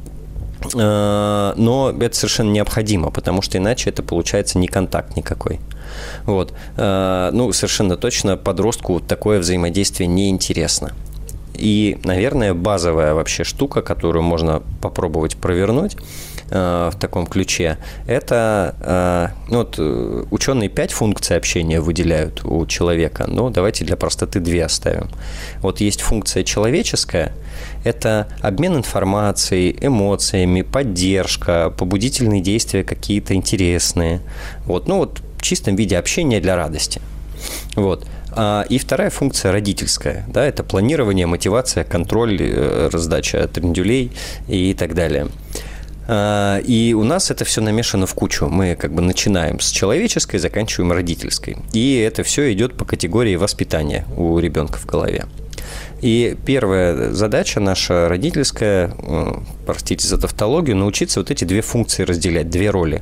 Но это совершенно необходимо, потому что иначе это получается не контакт никакой. Вот. Ну, совершенно точно подростку такое взаимодействие неинтересно. И, наверное, базовая вообще штука, которую можно попробовать провернуть в таком ключе, это ученые 5 функций общения выделяют у человека, но давайте для простоты 2 оставим. Вот есть функция человеческая, это обмен информацией, эмоциями, поддержка, побудительные действия какие-то интересные. Вот, в чистом виде общения для радости. Вот. И вторая функция родительская, да, это планирование, мотивация, контроль, раздача трендюлей и так далее. И у нас это все намешано в кучу. Мы как бы начинаем с человеческой, заканчиваем родительской. И это все идет по категории воспитания у ребенка в голове. И первая задача наша родительская, простите за тавтологию, научиться вот эти 2 функции разделять, 2 роли.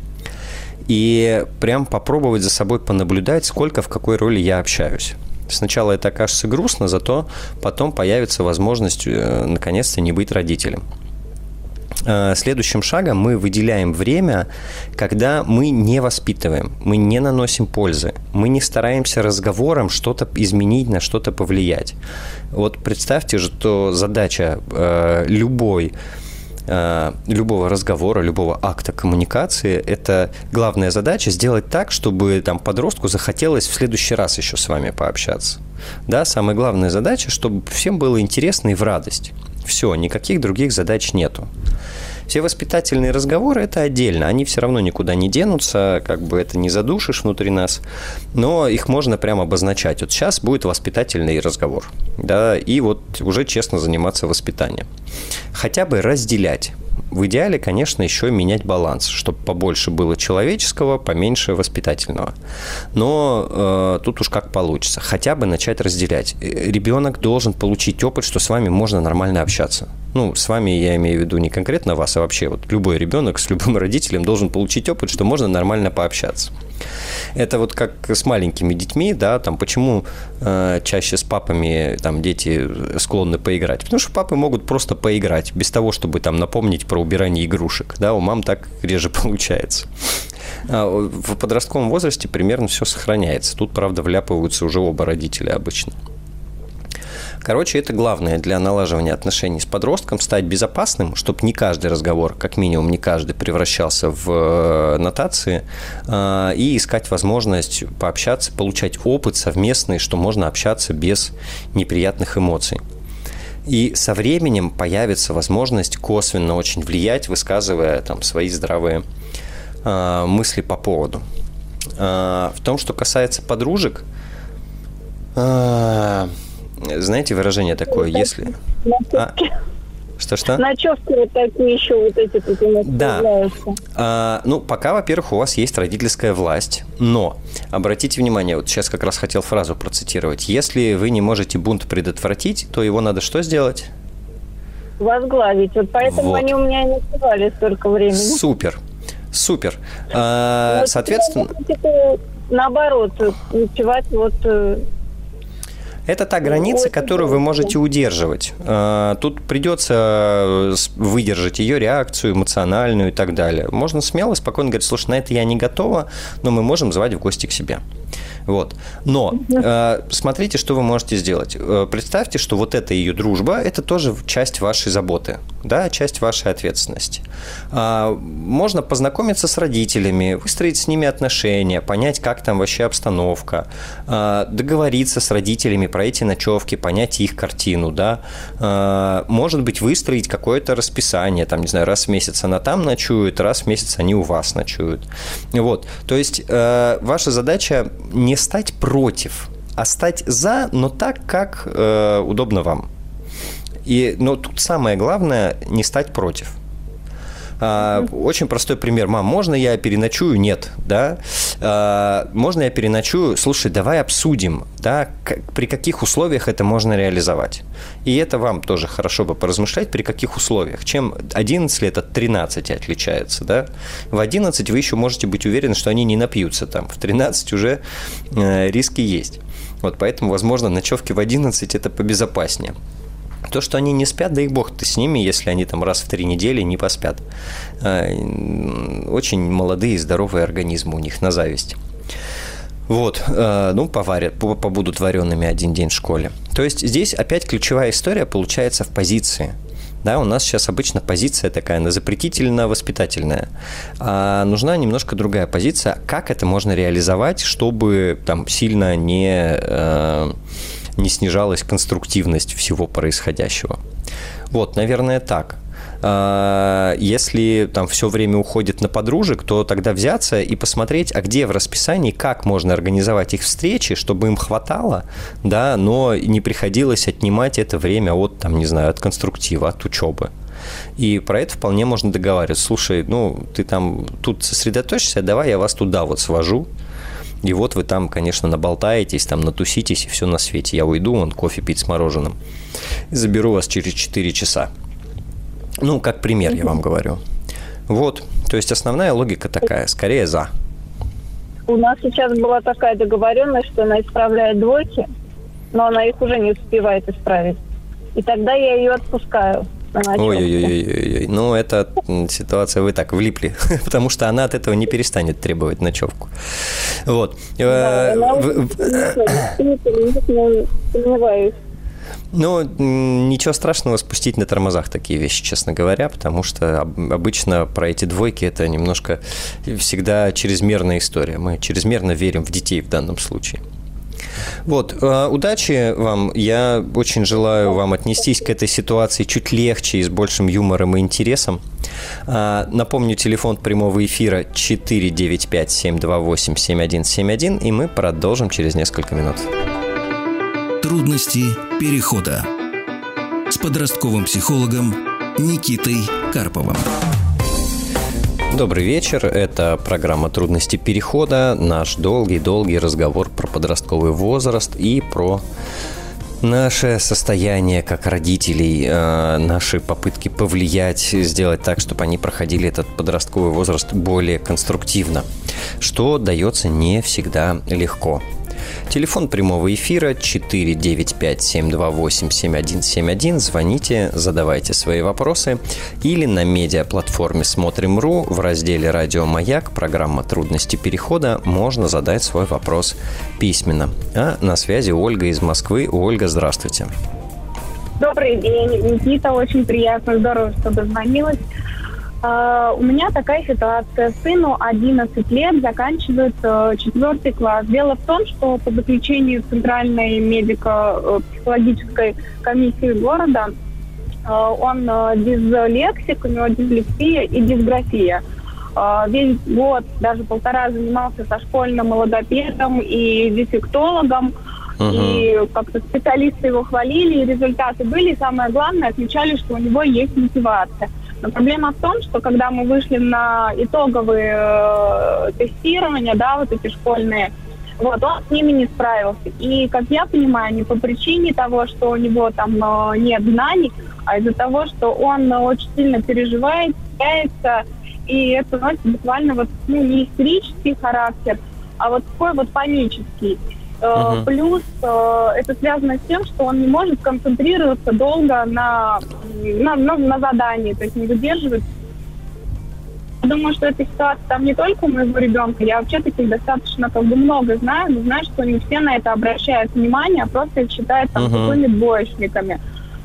И прям попробовать за собой понаблюдать, сколько в какой роли я общаюсь. Сначала это окажется грустно, зато потом появится возможность наконец-то не быть родителем. Следующим шагом мы выделяем время, когда мы не воспитываем, мы не наносим пользы, мы не стараемся разговором что-то изменить, на что-то повлиять. Вот представьте, что задача любого разговора, любого акта коммуникации, это главная задача сделать так, чтобы подростку захотелось в следующий раз еще с вами пообщаться. Да, самая главная задача, чтобы всем было интересно и в радость. Все, никаких других задач нету. Все воспитательные разговоры – это отдельно. Они все равно никуда не денутся, как бы это не задушишь внутри нас, но их можно прямо обозначать. Вот сейчас будет воспитательный разговор, да, и вот уже честно заниматься воспитанием. Хотя бы разделять. В идеале, конечно, еще менять баланс, чтобы побольше было человеческого, поменьше воспитательного. Но тут уж как получится. Хотя бы начать разделять. Ребенок должен получить опыт, что с вами можно нормально общаться. С вами я имею в виду не конкретно вас, а вообще вот любой ребенок с любым родителем должен получить опыт, что можно нормально пообщаться. Это вот как с маленькими детьми, да, почему чаще с папами дети склонны поиграть? Потому что папы могут просто поиграть, без того, чтобы напомнить про убирание игрушек, да, у мам так реже получается. В подростковом возрасте примерно все сохраняется. Тут, правда, вляпываются уже оба родителя обычно. Короче, это главное для налаживания отношений с подростком, стать безопасным, чтобы не каждый разговор, как минимум не каждый, превращался в нотации, и искать возможность пообщаться, получать опыт совместный, что можно общаться без неприятных эмоций. И со временем появится возможность косвенно очень влиять, высказывая свои здравые мысли по поводу. В том, что касается подружек, знаете выражение такое, если... Что-что? Ночевки вот такие еще вот эти тут у нас появляются. Да. Пока, во-первых, у вас есть родительская власть, но обратите внимание, вот сейчас как раз хотел фразу процитировать. Если вы не можете бунт предотвратить, то его надо что сделать? Возглавить. Вот поэтому они у меня не успевали столько времени. Супер. Соответственно... Наоборот, успевать Это та граница, которую вы можете удерживать. Тут придется выдержать ее реакцию эмоциональную и так далее. Можно смело, спокойно говорить: слушай, на это я не готова, но мы можем звать в гости к себе. Вот. Но смотрите, что вы можете сделать. Представьте, что вот эта ее дружба – это тоже часть вашей заботы, да, часть вашей ответственности. Можно познакомиться с родителями, выстроить с ними отношения, понять, как там вообще обстановка, договориться с родителями про эти ночевки, понять их картину, да. Может быть, выстроить какое-то расписание, там, не знаю, раз в месяц она там ночует, раз в месяц они у вас ночуют. Вот. То есть ваша задача не стать против, а стать за, но так, как удобно вам. Но тут самое главное – не стать против. Очень простой пример. Мам, можно я переночую? Нет. Да? Можно я переночую? Слушай, давай обсудим, да, при каких условиях это можно реализовать. И это вам тоже хорошо бы поразмышлять, при каких условиях. Чем 11 лет от 13 отличается. Да? В 11 вы еще можете быть уверены, что они не напьются там. В 13 уже риски есть. Вот поэтому, возможно, ночевки в 11 – это побезопаснее. То, что они не спят, да и бог-то с ними, если они там раз в 3 недели не поспят. Очень молодые и здоровые организмы у них, на зависть. Вот, побудут вареными один день в школе. То есть здесь опять ключевая история получается в позиции. Да, у нас сейчас обычно позиция такая, она запретительно-воспитательная. А нужна немножко другая позиция. Как это можно реализовать, чтобы там сильно не снижалась конструктивность всего происходящего? Вот, наверное, так. Если там все время уходит на подружек, то тогда взяться и посмотреть, а где в расписании, как можно организовать их встречи, чтобы им хватало, да, но не приходилось отнимать это время от, там, не знаю, от конструктива, от учебы. И про это вполне можно договариваться. Слушай, ты там тут сосредоточишься, давай я вас туда вот свожу. И вот вы там, конечно, наболтаетесь, там натуситесь, и все на свете. Я уйду, кофе пить с мороженым. И заберу вас через 4 часа. Как пример я вам говорю. Вот, то есть основная логика такая, скорее за. У нас сейчас была такая договоренность, что она исправляет двойки, но она их уже не успевает исправить. И тогда я ее отпускаю. Ой-ой-ой, это ситуация, вы так влипли, потому что она от этого не перестанет требовать ночевку. Вот. Ничего страшного спустить на тормозах такие вещи, честно говоря, потому что обычно про эти двойки это немножко всегда чрезмерная история. Мы чрезмерно верим в детей в данном случае. Вот, удачи вам. Я очень желаю вам отнестись к этой ситуации чуть легче и с большим юмором и интересом. Напомню, телефон прямого эфира 495-728-7171, и мы продолжим через несколько минут. Трудности перехода с подростковым психологом Никитой Карповым. Добрый вечер. Это программа «Трудности перехода». Наш долгий-долгий разговор про подростковый возраст и про наше состояние как родителей, наши попытки повлиять, сделать так, чтобы они проходили этот подростковый возраст более конструктивно, что дается не всегда легко. Телефон прямого эфира 495-728-7171. Звоните, задавайте свои вопросы. Или на медиаплатформе «Смотрим.ру» в разделе «Радио Маяк» программа «Трудности перехода» можно задать свой вопрос письменно. А на связи Ольга из Москвы. Ольга, здравствуйте. Добрый день, Никита. Очень приятно, здорово, что дозвонилась. У меня такая ситуация. Сыну 11 лет, заканчивает 4 класс. Дело в том, что по заключению Центральной медико-психологической комиссии города он дислексик, у него дислексия и дисграфия. Весь год, даже 1,5 занимался со школьным логопедом и дефектологом. И как-то специалисты его хвалили, и результаты были. И самое главное, отмечали, что у него есть мотивация. Но проблема в том, что когда мы вышли на итоговые тестирования, да, вот эти школьные, он с ними не справился. И, как я понимаю, не по причине того, что у него там нет знаний, а из-за того, что он очень сильно переживает, теряется, и это носит буквально не истерический характер, а такой панический. Плюс это связано с тем, что он не может концентрироваться долго на задании, то есть не выдерживает. Я думаю, что эта ситуация там не только у моего ребенка, я вообще таких достаточно много знаю, но знаю, что не все на это обращают внимание, а просто их считают такими двоечниками.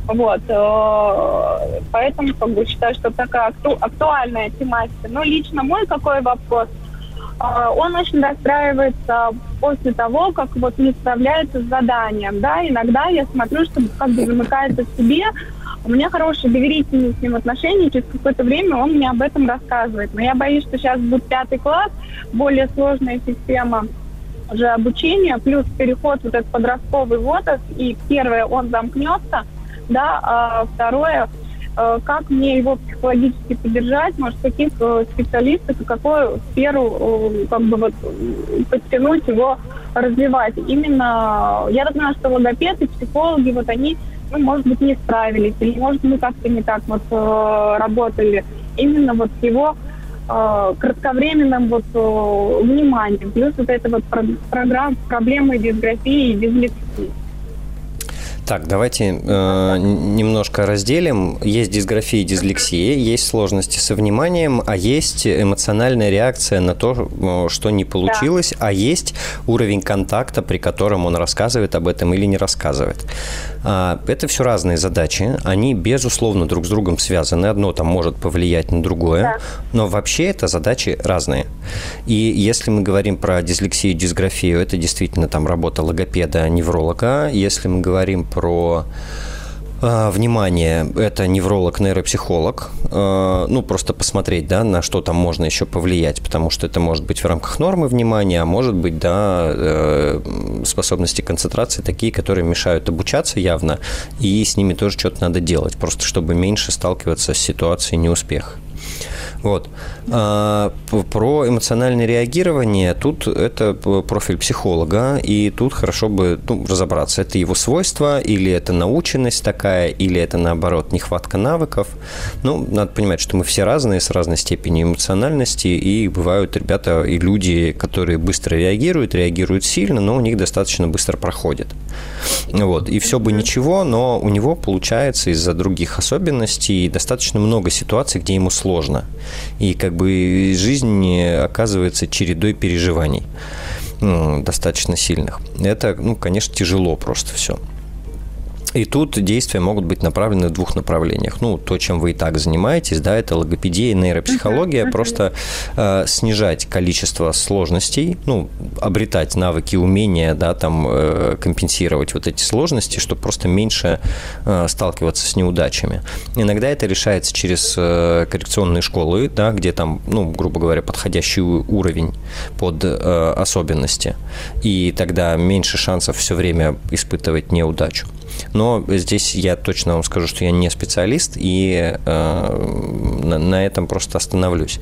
Поэтому считаю, что такая актуальная тематика. Но лично мой какой вопрос? Он очень расстраивается после того, как не справляется с заданием. Да? Иногда я смотрю, что замыкается в себе. У меня хорошие доверительные с ним отношения. Через какое-то время он мне об этом рассказывает. Но я боюсь, что сейчас будет 5 класс, более сложная система уже обучения, плюс переход в этот подростковый возраст. И первое, он замкнется, да, а второе, как мне его психологически поддержать, может, каких специалистов и какую сферу подтянуть его, развивать. Именно, я так знаю, что логопеды, психологи, они, может быть, не справились, или, может, мы как-то не так работали. Именно с его кратковременным вниманием. Плюс это проблемы дисграфии и дислексии. Так, давайте немножко разделим. Есть дисграфия и дислексия, есть сложности со вниманием, а есть эмоциональная реакция на то, что не получилось, а есть уровень контакта, при котором он рассказывает об этом или не рассказывает. Это все разные задачи, они, безусловно, друг с другом связаны. Одно там может повлиять на другое, но вообще это задачи разные. И если мы говорим про дислексию и дисграфию, это действительно там работа логопеда, невролога. Если мы говорим про внимание, это невролог, нейропсихолог. Ну, просто посмотреть, да, на что там можно еще повлиять, потому что это может быть в рамках нормы внимания, а может быть, да, способности концентрации такие, которые мешают обучаться явно, и с ними тоже что-то надо делать, просто чтобы меньше сталкиваться с ситуацией неуспеха. Вот. Про эмоциональное реагирование, тут это профиль психолога, и тут хорошо бы разобраться, это его свойство, или это наученность такая, или это, наоборот, нехватка навыков. Ну, надо понимать, что мы все разные, с разной степенью эмоциональности, и бывают ребята и люди, которые быстро реагируют сильно, но у них достаточно быстро проходит. Вот. И все бы ничего, но у него получается из-за других особенностей достаточно много ситуаций, где ему сложно. И как бы жизнь оказывается чередой переживаний достаточно сильных. Это, конечно, тяжело просто все. И тут действия могут быть направлены в двух направлениях. Ну, то, чем вы и так занимаетесь, да, это логопедия и нейропсихология. Просто снижать количество сложностей, обретать навыки, умения, да, там, компенсировать вот эти сложности, чтобы просто меньше сталкиваться с неудачами. Иногда это решается через коррекционные школы, да, где там, грубо говоря, подходящий уровень под особенности. И тогда меньше шансов все время испытывать неудачу. Но здесь я точно вам скажу, что я не специалист, и на этом просто остановлюсь.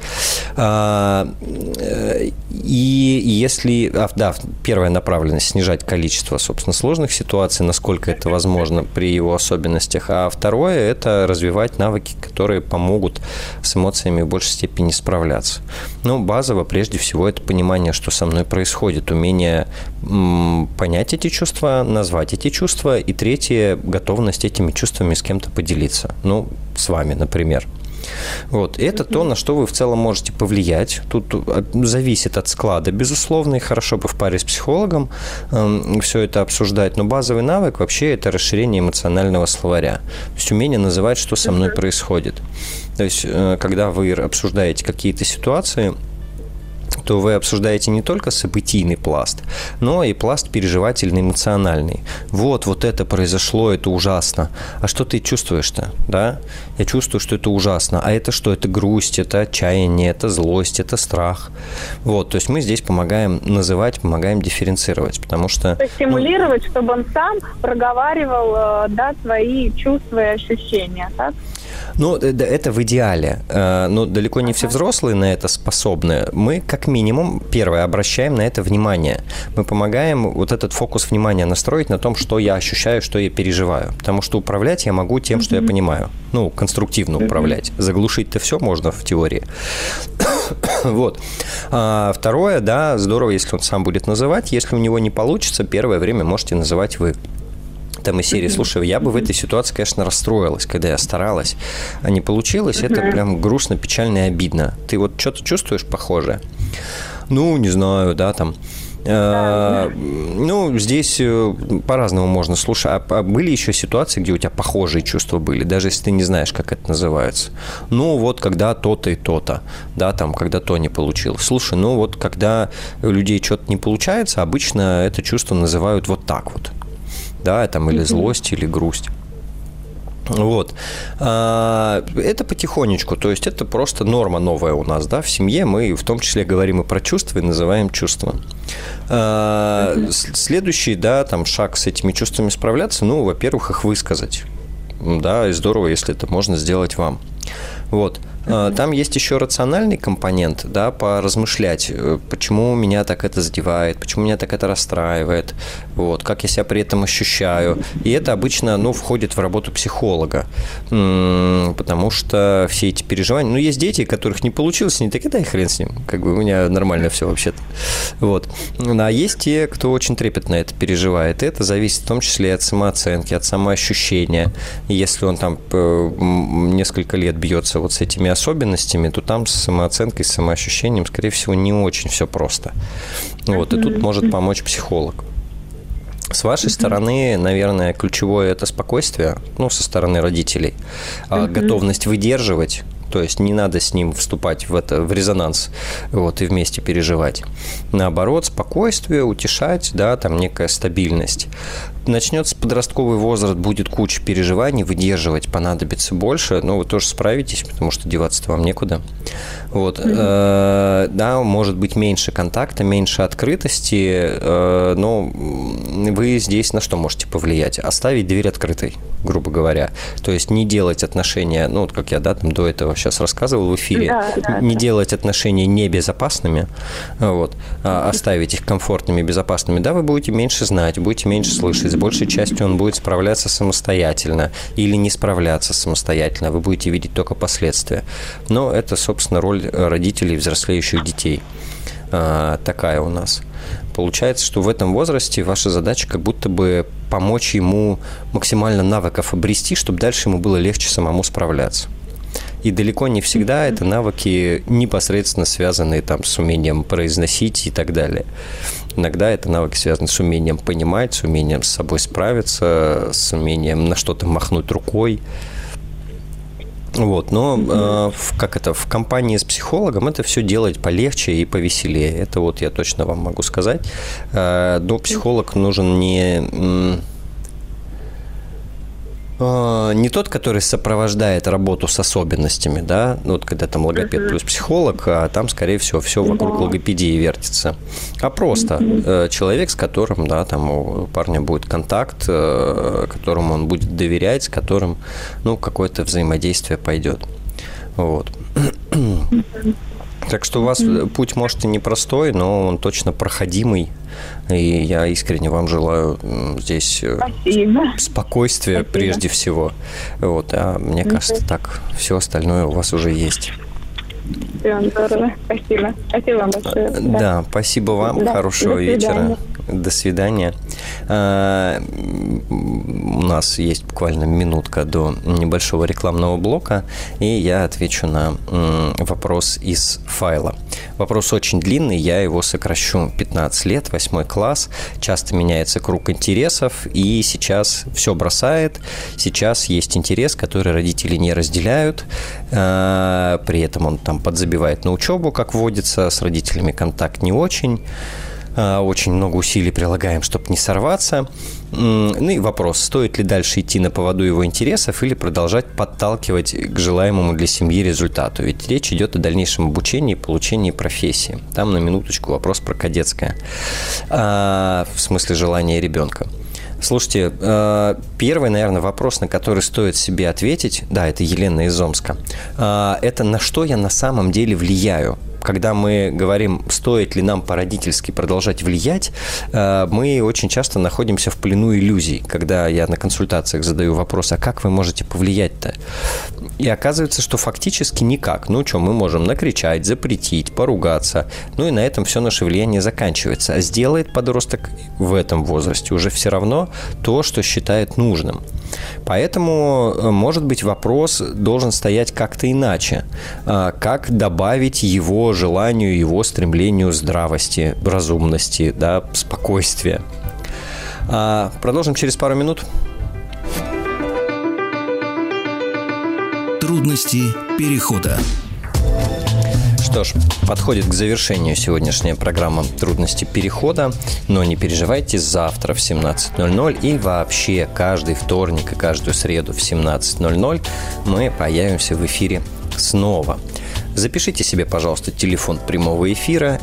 И если... Да, первая направленность – снижать количество, собственно, сложных ситуаций, насколько это возможно при его особенностях. А второе – это развивать навыки, которые помогут с эмоциями в большей степени справляться. Но базово, прежде всего, это понимание, что со мной происходит, умение понять эти чувства, назвать эти чувства, и третье – готовность этими чувствами с кем-то поделиться. С вами, например. Вот. Это то, на что вы в целом можете повлиять. Тут зависит от склада, безусловно, и хорошо бы в паре с психологом все это обсуждать. Но базовый навык вообще это расширение эмоционального словаря. То есть умение называть, что со мной происходит. То есть когда вы обсуждаете какие-то ситуации, то вы обсуждаете не только событийный пласт, но и пласт переживательный, эмоциональный. Вот это произошло, это ужасно. А что ты чувствуешь-то? Да? Я чувствую, что это ужасно. А это что? Это грусть, это отчаяние, это злость, это страх. Вот, то есть мы здесь помогаем называть, помогаем дифференцировать, потому что... То есть стимулировать, чтобы он сам проговаривал, свои чувства и ощущения, так? Это в идеале. Но далеко не все взрослые на это способны. Мы, как минимум, первое, обращаем на это внимание. Мы помогаем вот этот фокус внимания настроить на том, что я ощущаю, что я переживаю. Потому что управлять я могу тем, что я понимаю. Конструктивно управлять. Заглушить-то все можно в теории. Вот. Второе, да, здорово, если он сам будет называть. Если у него не получится, первое время можете называть вы. Там из серии, слушай, я бы в этой ситуации, конечно, расстроилась, когда я старалась, а не получилось, это прям грустно, печально и обидно. Ты вот что-то чувствуешь похожее? Не знаю, да, там... здесь по-разному можно. Слушай, а были еще ситуации, где у тебя похожие чувства были, даже если ты не знаешь, как это называется? Когда то-то и то-то, да, там, когда то не получилось. Слушай, когда у людей что-то не получается, обычно это чувство называют вот так вот. Да, там, или злость, или грусть. Вот. Это потихонечку, то есть это просто норма новая у нас, да, в семье мы в том числе говорим и про чувства, и называем чувства. Следующий, да, там, шаг с этими чувствами справляться, во-первых, их высказать, да, и здорово, если это можно сделать вам. Вот. там есть еще рациональный компонент, да, поразмышлять, почему меня так это задевает, почему меня так это расстраивает, вот, как я себя при этом ощущаю. И это обычно, входит в работу психолога, потому что все эти переживания... есть дети, которых не получилось, они такие, да и хрен с ним, у меня нормально все вообще-то. Вот. А есть те, кто очень трепетно это переживает. И это зависит в том числе и от самооценки, от самоощущения. И если он там несколько лет бьется вот с этими особенностями, то там с самооценкой, с самоощущением, скорее всего, не очень все просто. Вот. И тут может помочь психолог. С вашей стороны, наверное, ключевое – это спокойствие, со стороны родителей, готовность выдерживать, то есть не надо с ним вступать в резонанс, и вместе переживать. Наоборот, спокойствие, утешать, там некая стабильность. Начнется подростковый возраст, будет куча переживаний, выдерживать понадобится больше, но вы тоже справитесь, потому что деваться-то вам некуда. Вот. Да, может быть меньше контакта, меньше открытости, но вы здесь на что можете повлиять? Оставить дверь открытой, грубо говоря. То есть не делать отношения, как я до этого сейчас рассказывал в эфире, не делать отношения небезопасными, а оставить их комфортными, безопасными. Да, вы будете меньше знать, будете меньше слышать, с большей частью он будет справляться самостоятельно или не справляться самостоятельно, вы будете видеть только последствия. Но это, собственно, роль родителей взрослеющих детей. Такая у нас. Получается, что в этом возрасте ваша задача как будто бы помочь ему максимально навыков обрести, чтобы дальше ему было легче самому справляться. И далеко не всегда это навыки непосредственно связанные с умением произносить и так далее. Иногда это навыки связаны с умением понимать, с умением с собой справиться, с умением на что-то махнуть рукой. Но в компании с психологом это все делать полегче и повеселее. Это я точно вам могу сказать. Но психолог нужен не тот, который сопровождает работу с особенностями, да, когда там логопед плюс психолог, а там, скорее всего, все вокруг логопедии вертится, а просто человек, с которым, да, там у парня будет контакт, которому он будет доверять, с которым, какое-то взаимодействие пойдет. Вот. Так что у вас путь, может, и непростой, но он точно проходимый. И я искренне вам желаю здесь спокойствия прежде всего. А мне кажется, так, все остальное у вас уже есть. Все, здорово. Спасибо. Спасибо вам большое. Да, спасибо вам. Хорошего вечера. До свидания. У нас есть буквально минутка до небольшого рекламного блока, и я отвечу на вопрос из файла. Вопрос очень длинный, я его сокращу. 15 лет, 8 класс, часто меняется круг интересов, и сейчас все бросает. Сейчас есть интерес, который родители не разделяют, при этом он там подзабивает на учебу, как водится, с родителями контакт не очень. Очень много усилий прилагаем, чтобы не сорваться. И вопрос, стоит ли дальше идти на поводу его интересов или продолжать подталкивать к желаемому для семьи результату. Ведь речь идет о дальнейшем обучении и получении профессии. Там на минуточку вопрос про кадетское. В смысле желания ребенка. Слушайте, первый, наверное, вопрос, на который стоит себе ответить, да, это Елена из Омска, это на что я на самом деле влияю. Когда мы говорим, стоит ли нам по-родительски продолжать влиять, мы очень часто находимся в плену иллюзий. Когда я на консультациях задаю вопрос, а как вы можете повлиять-то? И оказывается, что фактически никак. Мы можем накричать, запретить, поругаться. И на этом все наше влияние заканчивается. А сделает подросток в этом возрасте уже все равно то, что считает нужным. Поэтому, может быть, вопрос должен стоять как-то иначе. Как добавить его желанию, его стремлению здравости, разумности, да, спокойствия. Продолжим через пару минут. Трудности перехода. Что ж, подходит к завершению сегодняшняя программа «Трудности перехода», но не переживайте, завтра в 17:00 и вообще каждый вторник и каждую среду в 17:00 мы появимся в эфире снова. Запишите себе, пожалуйста, телефон прямого эфира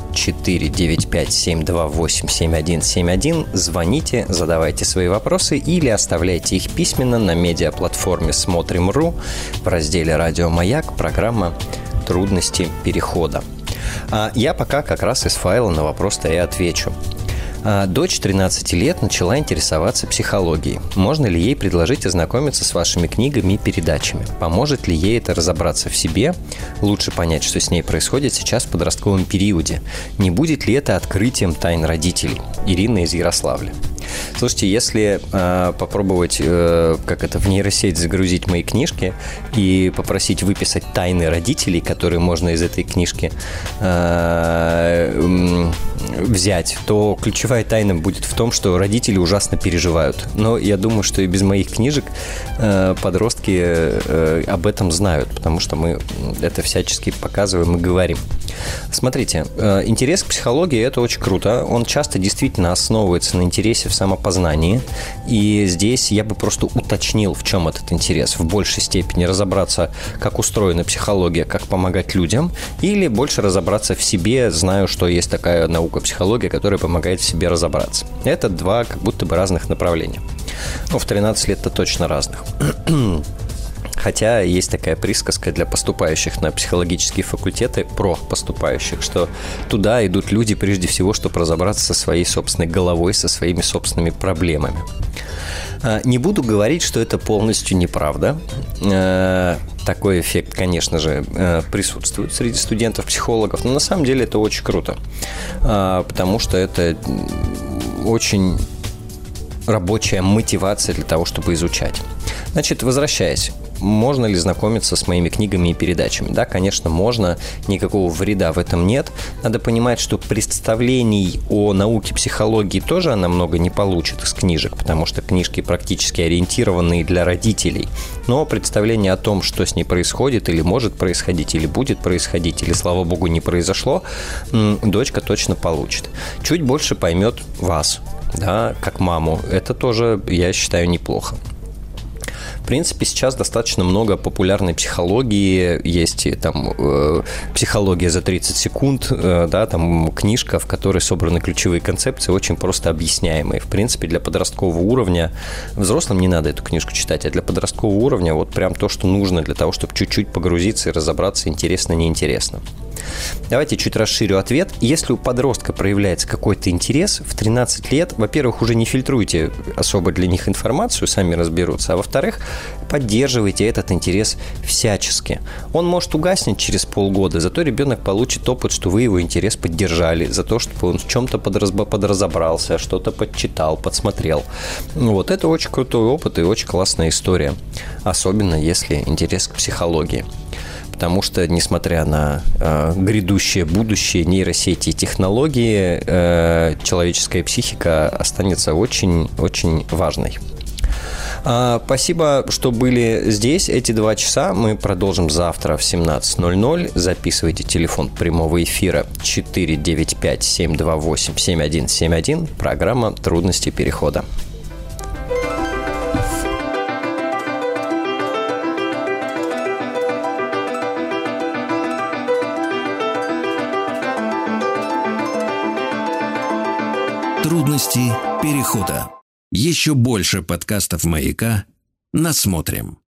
495-728-7171. Звоните, задавайте свои вопросы или оставляйте их письменно на медиаплатформе «Смотрим.ру» в разделе «Радио Маяк», программа «Трудности перехода». А я пока как раз из файла на вопрос-то и отвечу. Дочь 13 лет начала интересоваться психологией. Можно ли ей предложить ознакомиться с вашими книгами и передачами? Поможет ли ей это разобраться в себе? Лучше понять, что с ней происходит сейчас в подростковом периоде. Не будет ли это открытием тайн родителей? Ирина из Ярославля. Слушайте, если попробовать в нейросеть загрузить мои книжки и попросить выписать тайны родителей, которые можно из этой книжки взять, то ключевая тайна будет в том, что родители ужасно переживают. Но я думаю, что и без моих книжек подростки об этом знают, потому что мы это всячески показываем и говорим. Смотрите, интерес к психологии – это очень круто. Он часто действительно основывается на интересе в самопознании. И здесь я бы просто уточнил, в чем этот интерес. В большей степени разобраться, как устроена психология, как помогать людям, или больше разобраться в себе, знаю, что есть такая наука психология, которая помогает в себе разобраться. Это два как будто бы разных направления. Ну, в 13 лет-то точно разных. Хотя есть такая присказка для поступающих на психологические факультеты, про поступающих, что туда идут люди прежде всего, чтобы разобраться со своей собственной головой, со своими собственными проблемами. Не буду говорить, что это полностью неправда. Такой эффект, конечно же, присутствует среди студентов-психологов, но на самом деле это очень круто, потому что это очень рабочая мотивация для того, чтобы изучать. Значит, возвращаясь, можно ли знакомиться с моими книгами и передачами? Да, конечно, можно, никакого вреда в этом нет. Надо понимать, что представлений о науке психологии тоже она много не получит из книжек, потому что книжки практически ориентированные для родителей. Но представление о том, что с ней происходит, или может происходить, или будет происходить, или, слава богу, не произошло, дочка точно получит. Чуть больше поймет вас, да, как маму. Это тоже, я считаю, неплохо. В принципе, сейчас достаточно много популярной психологии. Есть там «Психология за 30 секунд», да, там книжка, в которой собраны ключевые концепции, очень просто объясняемые. В принципе, для подросткового уровня, взрослым не надо эту книжку читать, а для подросткового уровня вот прям то, что нужно для того, чтобы чуть-чуть погрузиться и разобраться, интересно-неинтересно. Давайте чуть расширю ответ. Если у подростка проявляется какой-то интерес в 13 лет, во-первых, уже не фильтруйте особо для них информацию, сами разберутся, а во-вторых, поддерживайте этот интерес всячески. Он может угаснуть через полгода, зато ребенок получит опыт, что вы его интерес поддержали, за то, чтобы он в чем-то подразобрался, что-то подчитал, подсмотрел. Вот это очень крутой опыт и очень классная история, особенно если интерес к психологии. Потому что, несмотря на грядущее будущее, нейросети и технологии, человеческая психика останется очень-очень важной. Спасибо, что были здесь эти 2 часа. Мы продолжим завтра в 17:00. Записывайте телефон прямого эфира 495-728-7171. Программа «Трудности перехода». Трудности перехода. Еще больше подкастов «Маяка» насмотрим.